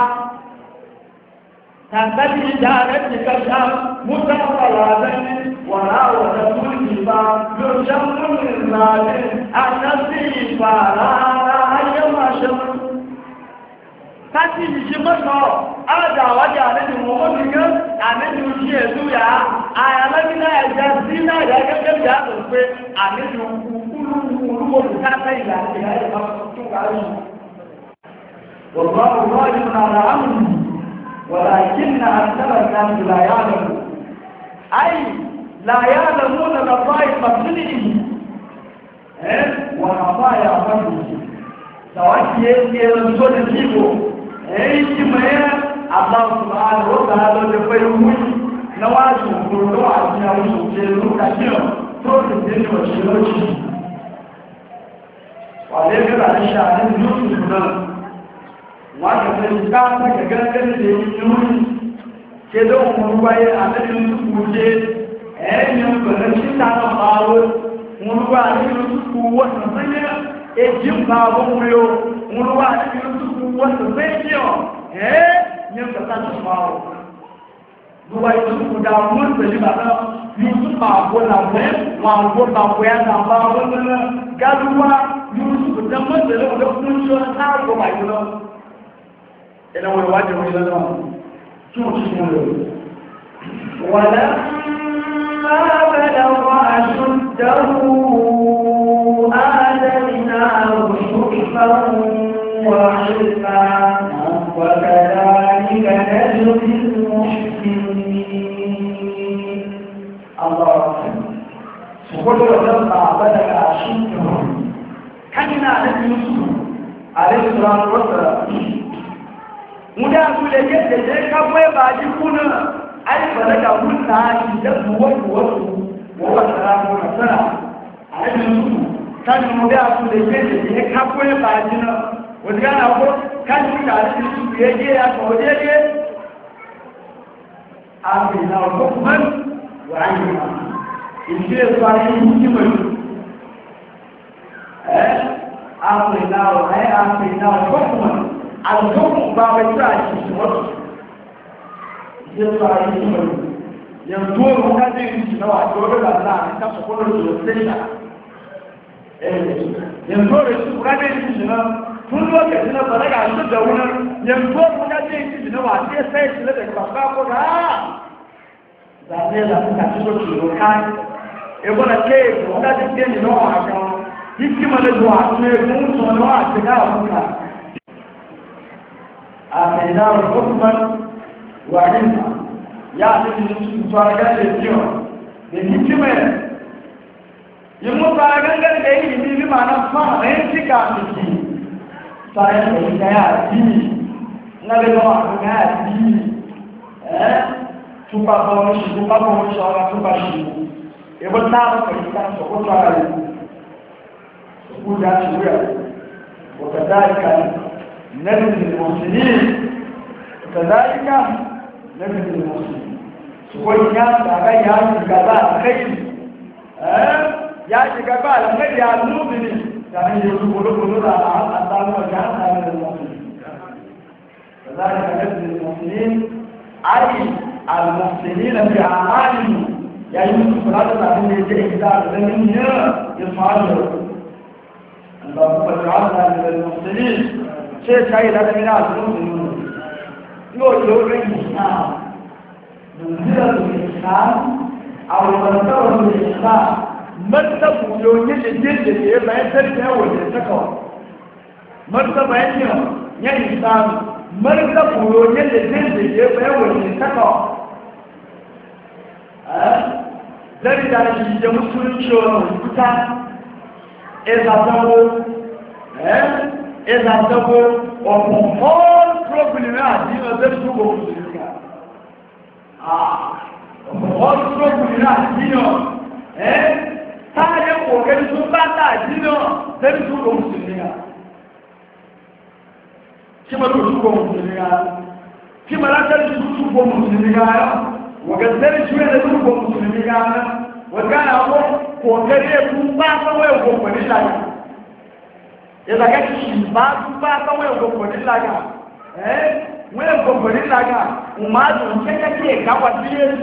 A: تنتهي جارة كشفا مطرف الأدم ولا ورسول كفا يرشم من ذلك أنسي فارا أيما شمس Kati ìṣe mọ́sọ̀, áàdà àwádìí àlejò mọ́mọ́ ti gán, àlejò ìṣe ẹ̀dú yà á, àyàlẹ́gbìnà ẹ̀jẹ̀ sí náà yà gẹ́gẹ́ bí a lò pé àlejò kúrú olúmọ̀lù káàkiri ìlà ìlà ìlà tó kárí. Wọ̀gbọ́n ọ̀gbọ́n ìlú nàrà ámù, wọ̀lá kí nà àtàrà kan láyà lọ́mù. Ayì, láyà lọ́mù nà lọ́fà ìfàsílì yìí. Ẹ́ wọ̀n àfà yà fàsílì. Sàwákì yé ti ẹ̀rọ tó lè kíkò. Èyí tí mọ̀ ẹ́ àbáwọ̀sùn àlọ́gbà lọ́dẹ pé wú náwó àjùmọ̀ lọ́wọ́ àti àwọn òṣèlú kàṣíọ̀ tó lè dé ní òṣèlú òṣì. Wà lé mẹ́rà ní ṣàánú ní òṣèlú náà. Wọ́n kẹfẹ́ ní káàkiri gẹ́gẹ́ ní èyí ní orí. Ṣé ló ń mú wáyé àtẹ́lẹ́ ìlú jẹ́ ẹ̀yìn pẹ̀lú títà náà máa wó. Wọ́n wá ní ìlú wọ́n sẹ́yẹ́ èjì ń bá wọn wúlò. Wọ́n wá ní ìlú wọ́n sẹ́yẹ́ ẹ̀ ní ọ̀pẹ̀ta tó máa wọ̀. Lọ́wọ́ ìtùkù dá wọ́n pẹ̀lú bàbá Yusuf àbọ̀ làwẹ́ wọn àbọ̀ bàbọ̀ ẹ̀ náà bá wọn lọ́nà gálúwà Yusuf tẹ́ mọ́tẹ̀lẹ́ wọn fún ṣọ́ láàbọ̀ wáyé lọ. Ẹ̀nà wọn ìwádìí wọn lọ́nà tí wọ́n ti mú lọ.
B: ولما بلغ أشده آتيناه حكما وعلما وكذلك نجزي المحسنين.
A: الله سبحانه وتعالى بلغ أشده كان عليه يوسف عليه الصلاة والسلام muda kule yadda sai ka bai ba ji kuna ai balaga kunna da duwa duwa wa wasalamu nasara ai musu kan muda kule yadda sai ka bai ba ji na wanda na ko kan muda shi su yaje ya ko yaje amina hukman wa ayyuna in ce sai hukman eh amina wa ai amina hukman alhukum ba mai tsira shi su wasu ya tsara yi su mai yanzu wani ka zai yi shi na wato wani da za a ta su kwanar su sai ya yanzu wani su ka zai yi shi na tun lokaci na ba daga su da wani yanzu wani ka zai yi shi na wato ya sai shi na daga baka ko da za zai da suka ci so su yi kai ebo na ke ko ka zai yi shi na wato hikima da zuwa ne mun so na wato ga muka آتيناه حكما وعلما يعني مفارقات الجوع بالحكمة يمفارقات الجوع بمعنى فهم انتك عمتي صحيح الحكايات دي نبي الله الحكايات دي تبقى بوش تبقى بوش ولا تبقى شيء ya ba ta ba kai ta so ko tsara ku da shi ya wa kadalika nabi al-muslimin kadalika nabi al-muslimin ko ya da ga ya shiga ba kai eh ya shiga ba kai ya nubi ne da ne su ko ko da Allah ma ya ta da al-muslimin kadalika nabi al-muslimin ai al-muslimin fi a'malihim ya yi musu kula da zaɓin da ya ce ita da zanen ya ya faru da kuma ta'ala da musulmi ce ta yi ladami na al-musulmi yau yau rin islam dunzira da islam a wadantarwar da islam martabu yau ne da ke da ke bayan tarbiyyar wajen ta kawai martaba yankin yan islam martabu yau ne da ke da ke bayan wajen ta kawai zari da shi da musulunci wani rubuta ezatawo ezatawo ọ̀pọ̀ all problem àti ọ̀sẹ̀ tó gbogbo musulunci ọ̀pọ̀ all problem àti ọ̀ táàrí kòkèrè tó bá tààjí náà lẹ́bí tó gbogbo musulunci kí mọ́ tó gbogbo musulunci kí mọ́ látẹ́lẹ̀ tó gbogbo musulunci وكذلك شوية لدوكم مسلمين كامل وكان أقول وكذلك يكون باقا ويوكم ونشاك إذا كان شباب باقا ويوكم ونشاك ويوكم ونشاك وما تنشك كيكا وطيئة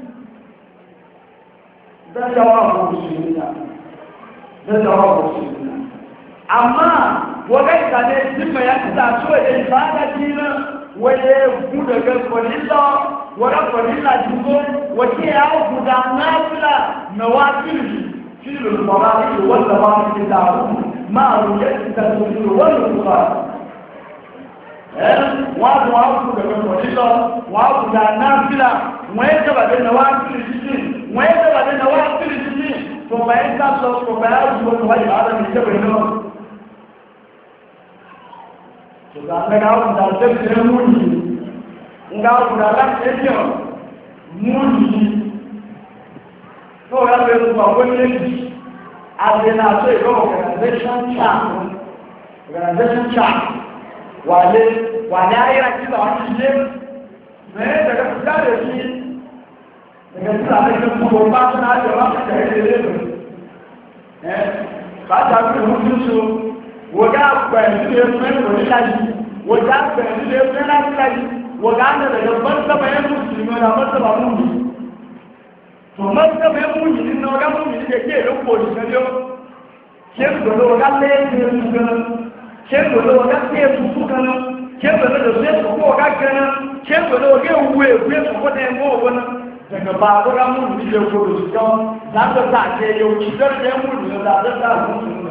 A: ده جواب مسلمين ده جواب مسلمين أما وكذلك كان يتم يكتا شوية إنسانة دينا ويبود كالفريلا ولا فريلا جنبو وكياو بودا نافلة نوافل في الفرائض والنوافل كتابهم ما رجعت التسوير والنصرات وعد وعد كالفريلا وعد نافلة ويتبع النوافل الجسين ويتبع النوافل الجسين ثم يتصل ثم يجب أن يجب على الجبل Sudahnya kau dah terus mudi, engkau dah tak terus mudi. Kau yang berubah ini, ada nasi kau organisation chart, organisation chart. Wale, wale air kita orang Islam, mereka dah sudah lagi. Mereka sudah lagi berubah sana jawab saya ini. Eh, kata berhubung wọ́gá pẹ̀lú ilé fẹ́ lórí láyé wọ́gá pẹ̀lú ilé fẹ́ láti láyé wọ́gá ń lẹ̀lẹ̀ mọ́sílẹ̀ yẹn mú sí ìmọ̀ náà mọ́sílẹ̀ mú yìí tó mọ́sílẹ̀ yẹn mú yìí nínú ọgá mú yìí kéèké ló pò ìṣẹ́lẹ̀ ó ṣé gbọ́dọ̀ wọ́gá lẹ́ẹ̀kẹ́ ẹ̀sùn kan ṣé gbọ́dọ̀ wọ́gá sí ẹ̀sùn fún kan ṣé gbọ́dọ̀ lọ sí ẹ̀sùn fún ọgá kan ṣé gbọ́dọ̀ wọ́gá ewu ewu ẹ̀sùn fún ẹ̀mọ́ ọgbọ́n daga ba wọ́gá mú yìí lè kó lòsì kan láńdọ́ta àti ẹ̀yẹ òṣìṣẹ́ yẹn mú yìí lọ́dọ̀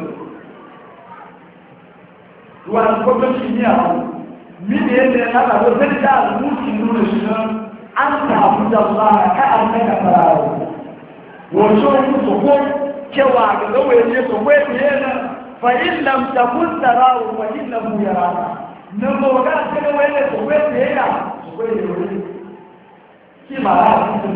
A: wani gwamnati ne a mini yadda ya nada wajen da al'ummar nuna shi nan an samu da ba ka an daga farawa wato wani soko cewa ga gawai ne soko ya fiye nan fa'in lam ta kun tarawo fa'in lam ya rana nan ba waka ta gawai ne soko ya fiye ya soko ya wani ki ba a cikin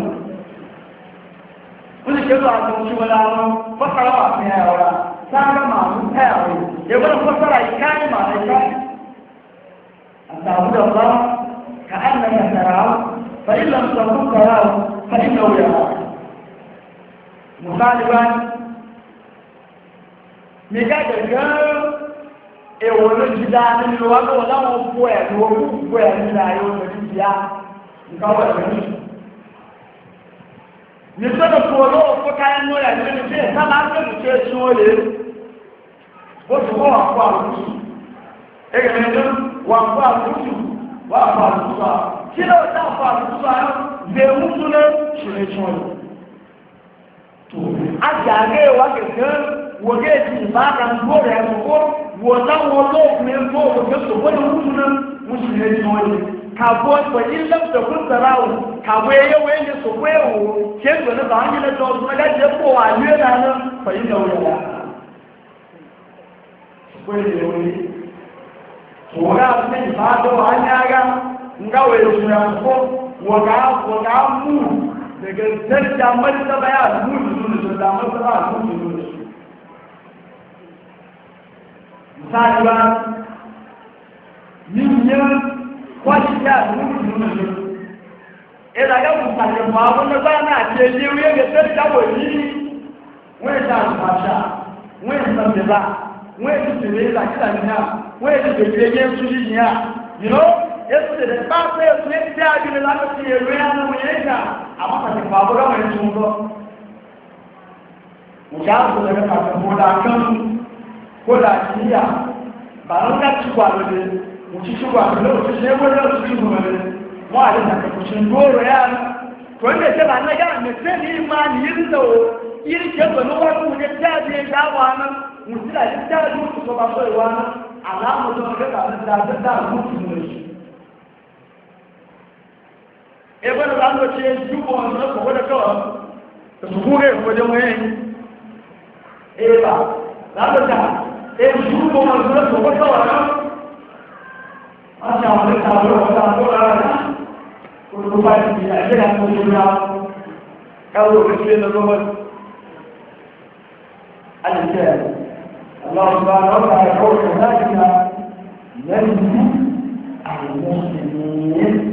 A: wani ke zuwa kan shi wani awon fasarawa ne ya wara sáára màálù ẹ̀rọ ìwọ́n fọ́sára ìkáyé màálù ìkáyé àtàwọn ọ̀pá kàánà yàtàrà fàílà sọ̀rọ̀ kọ̀rọ̀ fàílà òyàrá mùsàlùwà nígbà gẹ̀gẹ́ èwò ló ti dá nínú wa lọ́wọ́ láwọn fú ẹ̀ ní owó fú ẹ̀ nínú ayé òṣèlú ti yá nǹkan wọ̀ ẹ̀rọ ní nítorí fún olówó fún káyé ní ọ̀yà nínú tí ẹ̀ sábà ń tẹ̀lé tí ó sún ó lè ó sì wọ́n wà fún àwùjọ ẹgbẹ̀rẹ̀ ẹ̀dọ́ wà fún àwùjọ wà fún àwùjọ kí ló dá fún àwùjọ ayọ́ bẹ̀rù tún lé ṣẹlẹ̀ tún ọ̀yọ̀ àjàgé wà kẹ̀kẹ́ wògé ti ìbára gbó rẹ̀ ẹ̀kọ́ wò láwọn olóògùn ẹ̀kọ́ òkè sọ̀kọ́ ní wúlú náà wọ́n sì lè tún ọ̀yọ̀ kàbọ̀ pẹ̀lú lẹ́pùtẹ̀kùn tẹ̀rà ò kàbọ̀ ẹyẹ wọ́n yẹ sọ̀kọ́ ẹ̀wò kí é gbẹ̀rẹ̀ bá ń yẹ lẹ́tọ̀ ọdún ẹgbẹ́ pọ̀ wà ní ẹ̀rọ náà pẹ̀lú ìnáwó yà sọ̀kọ́ ẹ̀yẹ wọ́n yẹ wọ́n á fi ìbádọ́ wà ní ara ń gáwọ̀ èsù ẹ̀kọ́ wọ́n á mú daga sai da martaba ya mutu da martaba ya mutu misali ba yin kwalita mutu ila ga mutane ma wanda ba na ce je wuya ga sai da wani wani da fasha wani da ba wani da ne la kila ni ha wani da ke je su ni ya you know yesterday the past day we had been la ko ti ero ya no ye ka ama ka ti ba bo ga me tun ko mo ja ko le ka ko da kan ko da niya ba ron ka ti kwa lo de mo ti ti kwa lo ti se mo lo ti mo le mo ale na ka ko shin doro ya to ne se ba na ga me se ni ma ni yin do iri ke ba no wa ku ne ta je ga wa na mo ti la ta ju ko ba so wa na ala mo do ga ta da da da mo ti mo le ebe na lando ce jubo na ko da ko to kure ko da mai eba lando ta e jubo na ko da ko da wa acha wale ta ro ta ko la ko ko ba ni ya je na ko da ka ro ko ce na ko alike Allah subhanahu wa ta'ala ko da ka yanzu al-muslimin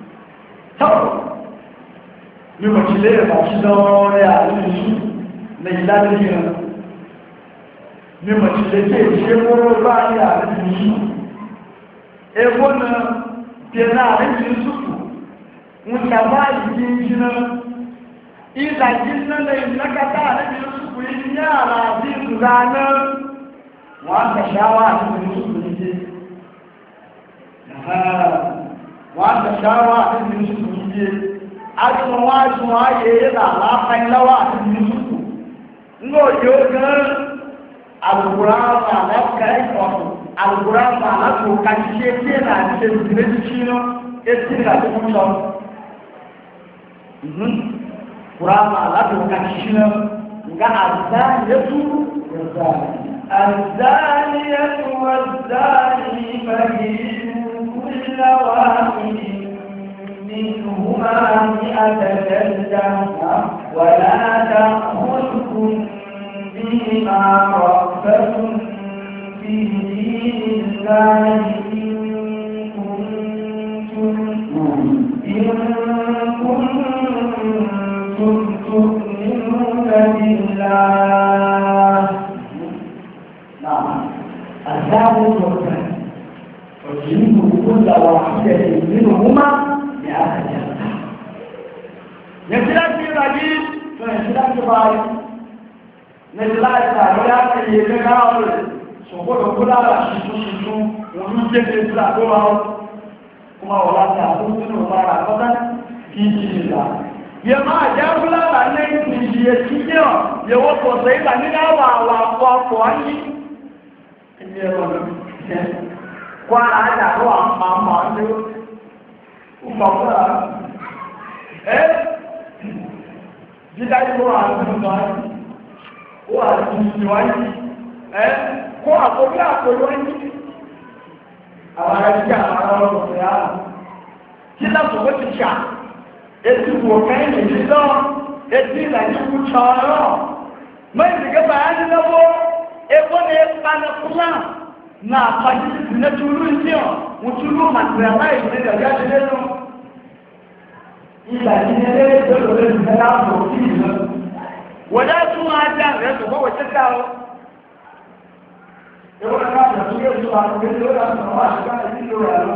A: ní mọ̀tílé ìbàtí lọ́wọ́ rẹ̀ àríṣù ní ìlànìyàn ní mọ̀tílé tí èṣe mọ́rọ̀ bá ní àríṣù ẹgbọ́ na tẹ̀lá àríṣù ń tàbá ìdí ìjìnà ìlàjí náà ìlàkátà àríṣù ní àrà àti ìrànà wọ́n tàṣáwà àríṣù ní wọ́n tàṣáwà àríṣù ní ajùmọ̀ wá ajùmọ̀ ayé yẹ́dà láàpáìláwà àti ìlúsùkù ńlọ yóò gán alùgbùránfà aláàkẹ́ẹ̀kọ́ alùgbùránfà aláàkùnkà ṣe tí ẹ̀nà àti ṣe ìdílé títí iná etí ìrìnàjò fún lọ gbùránfà aláàkùnkà ṣe iná nga àzáyẹ́tú àzáyẹ́tú àzáyẹ́ fàyẹ̀lú kúlẹ̀wà منهما مئة جلدة ولا تأخذكم بهما رأفة في دين الله إن كنتم إن كنتم تؤمنون بالله. نعم الثاني والثاني وجنبوا كل واحدة منهما Nasilah kita lagi, nasilah kembali. Nasilah kita lihat ke ini kau, semua dokumen lah, susu-susu, urusan nasilah kau, kuma orang tak tahu tu orang apa kan, kisi lah. Dia mah jauh lah, ni dia kisinya, dia waktu saya tanya apa, apa apa ni, ini apa? Kuat ada orang mama tu. Umumnya, eh, jika itu orang tuan, orang tuan, eh, kau apa dia apa tuan? Awak dia orang tuan, kita semua cakap, itu bukan ini dah, itu lagi bukan. Mereka bahasa apa? Ekor ni panas pulang. Na pagi na tulu sio mutulu material ini dah jadi tu ila ini tu tu tu dah tu tu wala tu ada ya tu bawa cakap ya orang kata tu dia tu orang dia orang semua sekarang ini tu ya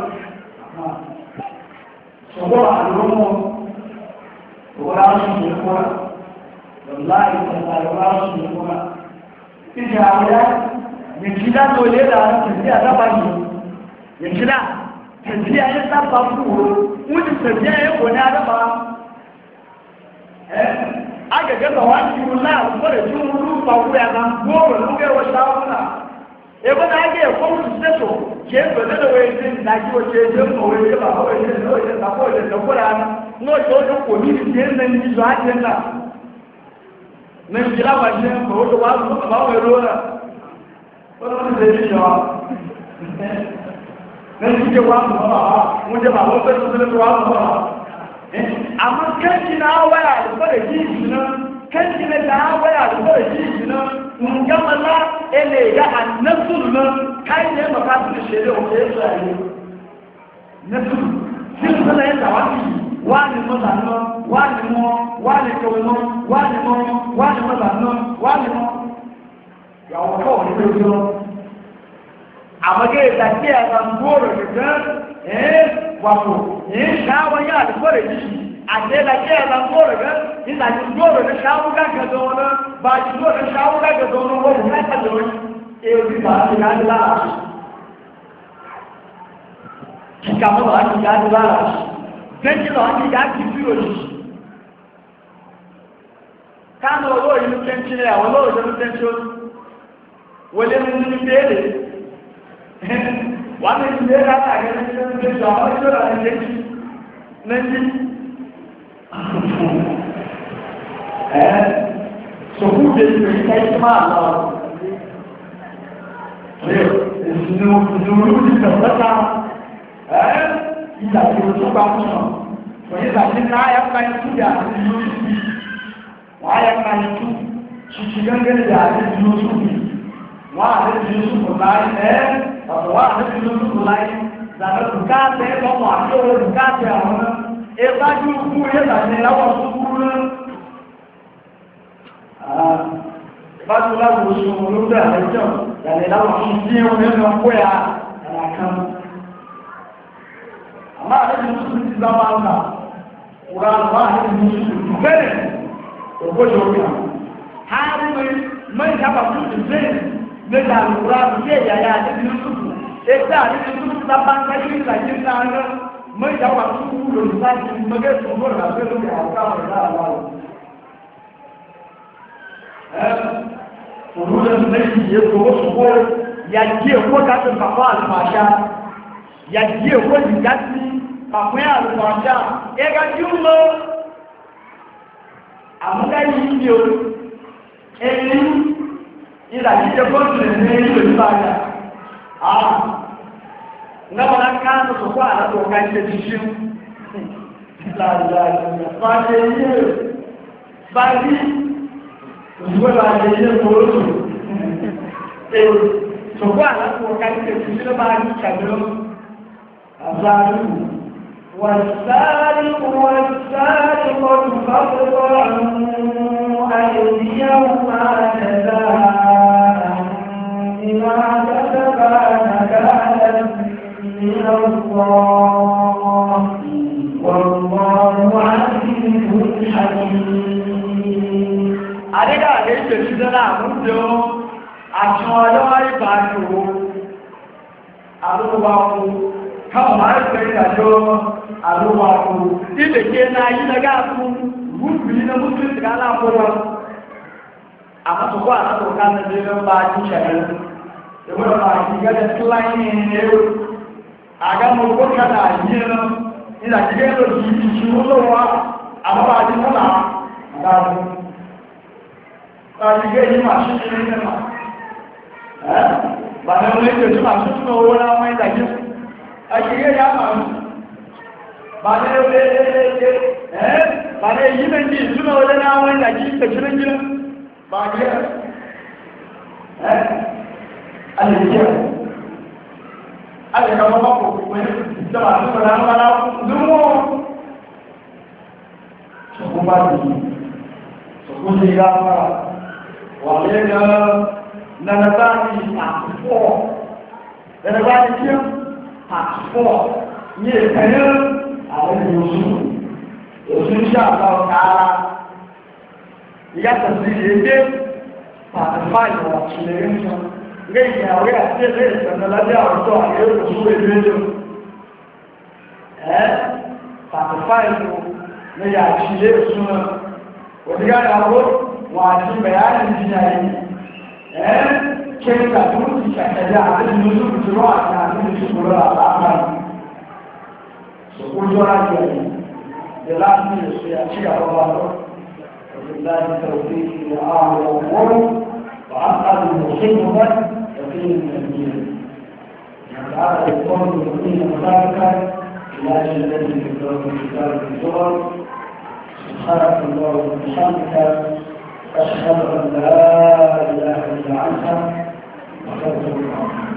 A: semua alumni orang semua wallahi orang semua tidak ada yanzu da dole da tafiya da bani yanzu da tafiya ya saba ku wani tafiya ya gona da ba eh aga ga wani kula ko da juru ba ku ya kan goro luge wa shawuna e ba da ga ko su seto ke ba da wai din da ki wace je ko wai ba ko wai ne ko da ko da ko da no to do ko ni din nan ni za ta na nan jira ba je ko da wa ba wai rora Orang jadi jawab. Nanti jawab apa? Mungkin apa? Mungkin sesuatu jawab apa? Eh? amma kanki na waya da fara ji nan kanki na da waya da fara ji nan mun ga mala ele ga annasu nan kai ne maka su shere o ke sai nasu sin sala ya tawaki wani mo danno wani mo wani ko mo wani mo wani mo danno wani mo ya o ko ni ko amage da ke a goro da eh wato eh shawo ya da fara ji a ce da ke a goro ga ina ji goro da shawo ga ga dona ba ji goro da shawo ga ga dona ko ka ta dona eh bi ba ga la kama ba ki ga da la dan ji ba ki ga ki biyo shi kana wo yi mutunci ne a wo da mutunci wale mun ni bele wannan shi ne ya ta ga cikin da jawo shi da ne shi nan ji eh so ku da shi kai ma Allah ne shi no no ni da ta eh ila ki to ba mu so ko ya ta ni na ya kai tu da ni wa ya kai tu shi shi gangan da ni su wa da ni su ko lai eh wa da ni su ko lai da ka ka te ba mu a ko ka te a mu e ba ju ku ya da ni la wa su ku na ah ba ju la ku su mu lu da ne jo da ni la wa su ji o ne no ko ya ana kan amma da ni su ti da ba na ura ba ni su bere ko ko jo ya ha ni mai ka ba su ti mẹ́ta àlùkùrá àbúké ìyàyà àti ìlúsùkù ẹgbẹ́ àti ìlúsùkù tábà ń kájú ìlàjí ń náà rẹ̀ mẹ́ta wà túnkú lòdì láti mẹ́gẹ́ ìṣòro rẹ̀ àti lórí àwọn àwọn ìlà àwọn òun lè méjì yẹ kòwó ṣùgbọ́ yàjí èkó kájú pàpọ̀ àlùfàṣà yàjí èkó ìjà sí pàpọ̀ àlùfàṣà ẹgá tí ó lọ àmúká yìí ní o ẹni ìlàjíjẹ́ fọ́nṣẹ̀ ní ìlú ìbáyà àà náà káàkiri sọ̀kọ́ àlàtọ̀ ọ̀gá ìṣẹ́ ti ṣí láàrín fàájẹ́ ilé báyí òṣùgbọ́n láàrín ilé kòrótò sọ̀kọ́ àlàtọ̀ ọ̀gá ìṣẹ́ ti ṣí lọ́bàá ní ìṣàjọ́ àbájú
B: والسارق والسارقة فاقطعوا أيديهما جزاء بما كسبا نكالا من الله والله عزيز حكيم.
A: Adéka àdéjò ṣíṣẹ́ náà mú jọ àṣọ ọlọ́wọ́ ìbájú àlúwà fún káwọn máa ń pè ìdájọ́ àlúwà fún ilé kí náà yí lẹ́gá fún gúúsù yí na múlùú ìsìnká aláàpọ̀lọ́ àmọ́sọ̀kọ́ àtàkọ̀ọ́ká ní ilé ń bá jí ṣẹ̀rẹ̀ ìwọ̀n máa yí gẹ́gẹ́ tíláìní ẹ̀rọ àgámọ̀kọ́ kádà yí ẹ̀rọ ìdàjígẹ́ lọ sí ìṣúwó lọ́wọ́ àbúrò àdínmọ́lá àdáàbò àjígẹ́ yí máa ṣíṣe ní ẹ̀mà bàtẹ́ olè ìjọ máa ṣíṣe owó láwọn ìdàjí àjígẹ́ yá máa bàtẹ́ olè ẹ̀ bàtẹ́ yí méjì ìṣúná olè láwọn ìdàjí ìpẹ̀ṣẹ́lẹ́jìnà bàtẹ́ ẹ̀ alẹ́jẹ́ alẹ́kà mọ́ pọ̀ pẹ̀lú ìjọba àti pẹ̀lú àwọn aláwọ̀ lúmọ́ ṣùgbọ́n bá dì ṣùgbọ́n ṣe yá fara wà lẹ́gbẹ́ nànàbá ní àtúfọ́ nànàbá ní kí àtúfọ́ ní ìpẹ̀lú àwọn ìrọ̀sù òsù ń ṣàtàwọn kára ìyàtọ̀ sí èdè pàtàkì ìwà ṣìlẹ̀ ń sọ lẹ́yìn àwẹ́ àti ẹ̀lẹ́ ìsẹ̀mẹ́lájá ọ̀tọ́ àyẹ́ òṣù èdèdè ẹ́ pàtàkì lẹ́yìn àti ilé ìṣúná òdígáyàwó wọ́n àti bẹ̀yàní ìjìyà yìí ẹ́ kéèkà tó ti ṣàkẹ̀dẹ̀ àti ìlúṣù ìṣúná àti àti ìṣúná àlàáfà ṣòkójọ́ àjẹ́ yìí jẹ́ láti ìṣẹ́ àti àwọn ọmọ الله التوفيق لآخر الأمور وأسأل المصيبة يقين الدين تعالى القول المؤمنين مباركا إلى جنة الفردوس في دار الزور
B: سبحانك اللهم وبحمدك أشهد أن لا إله إلا أنت أستغفرك.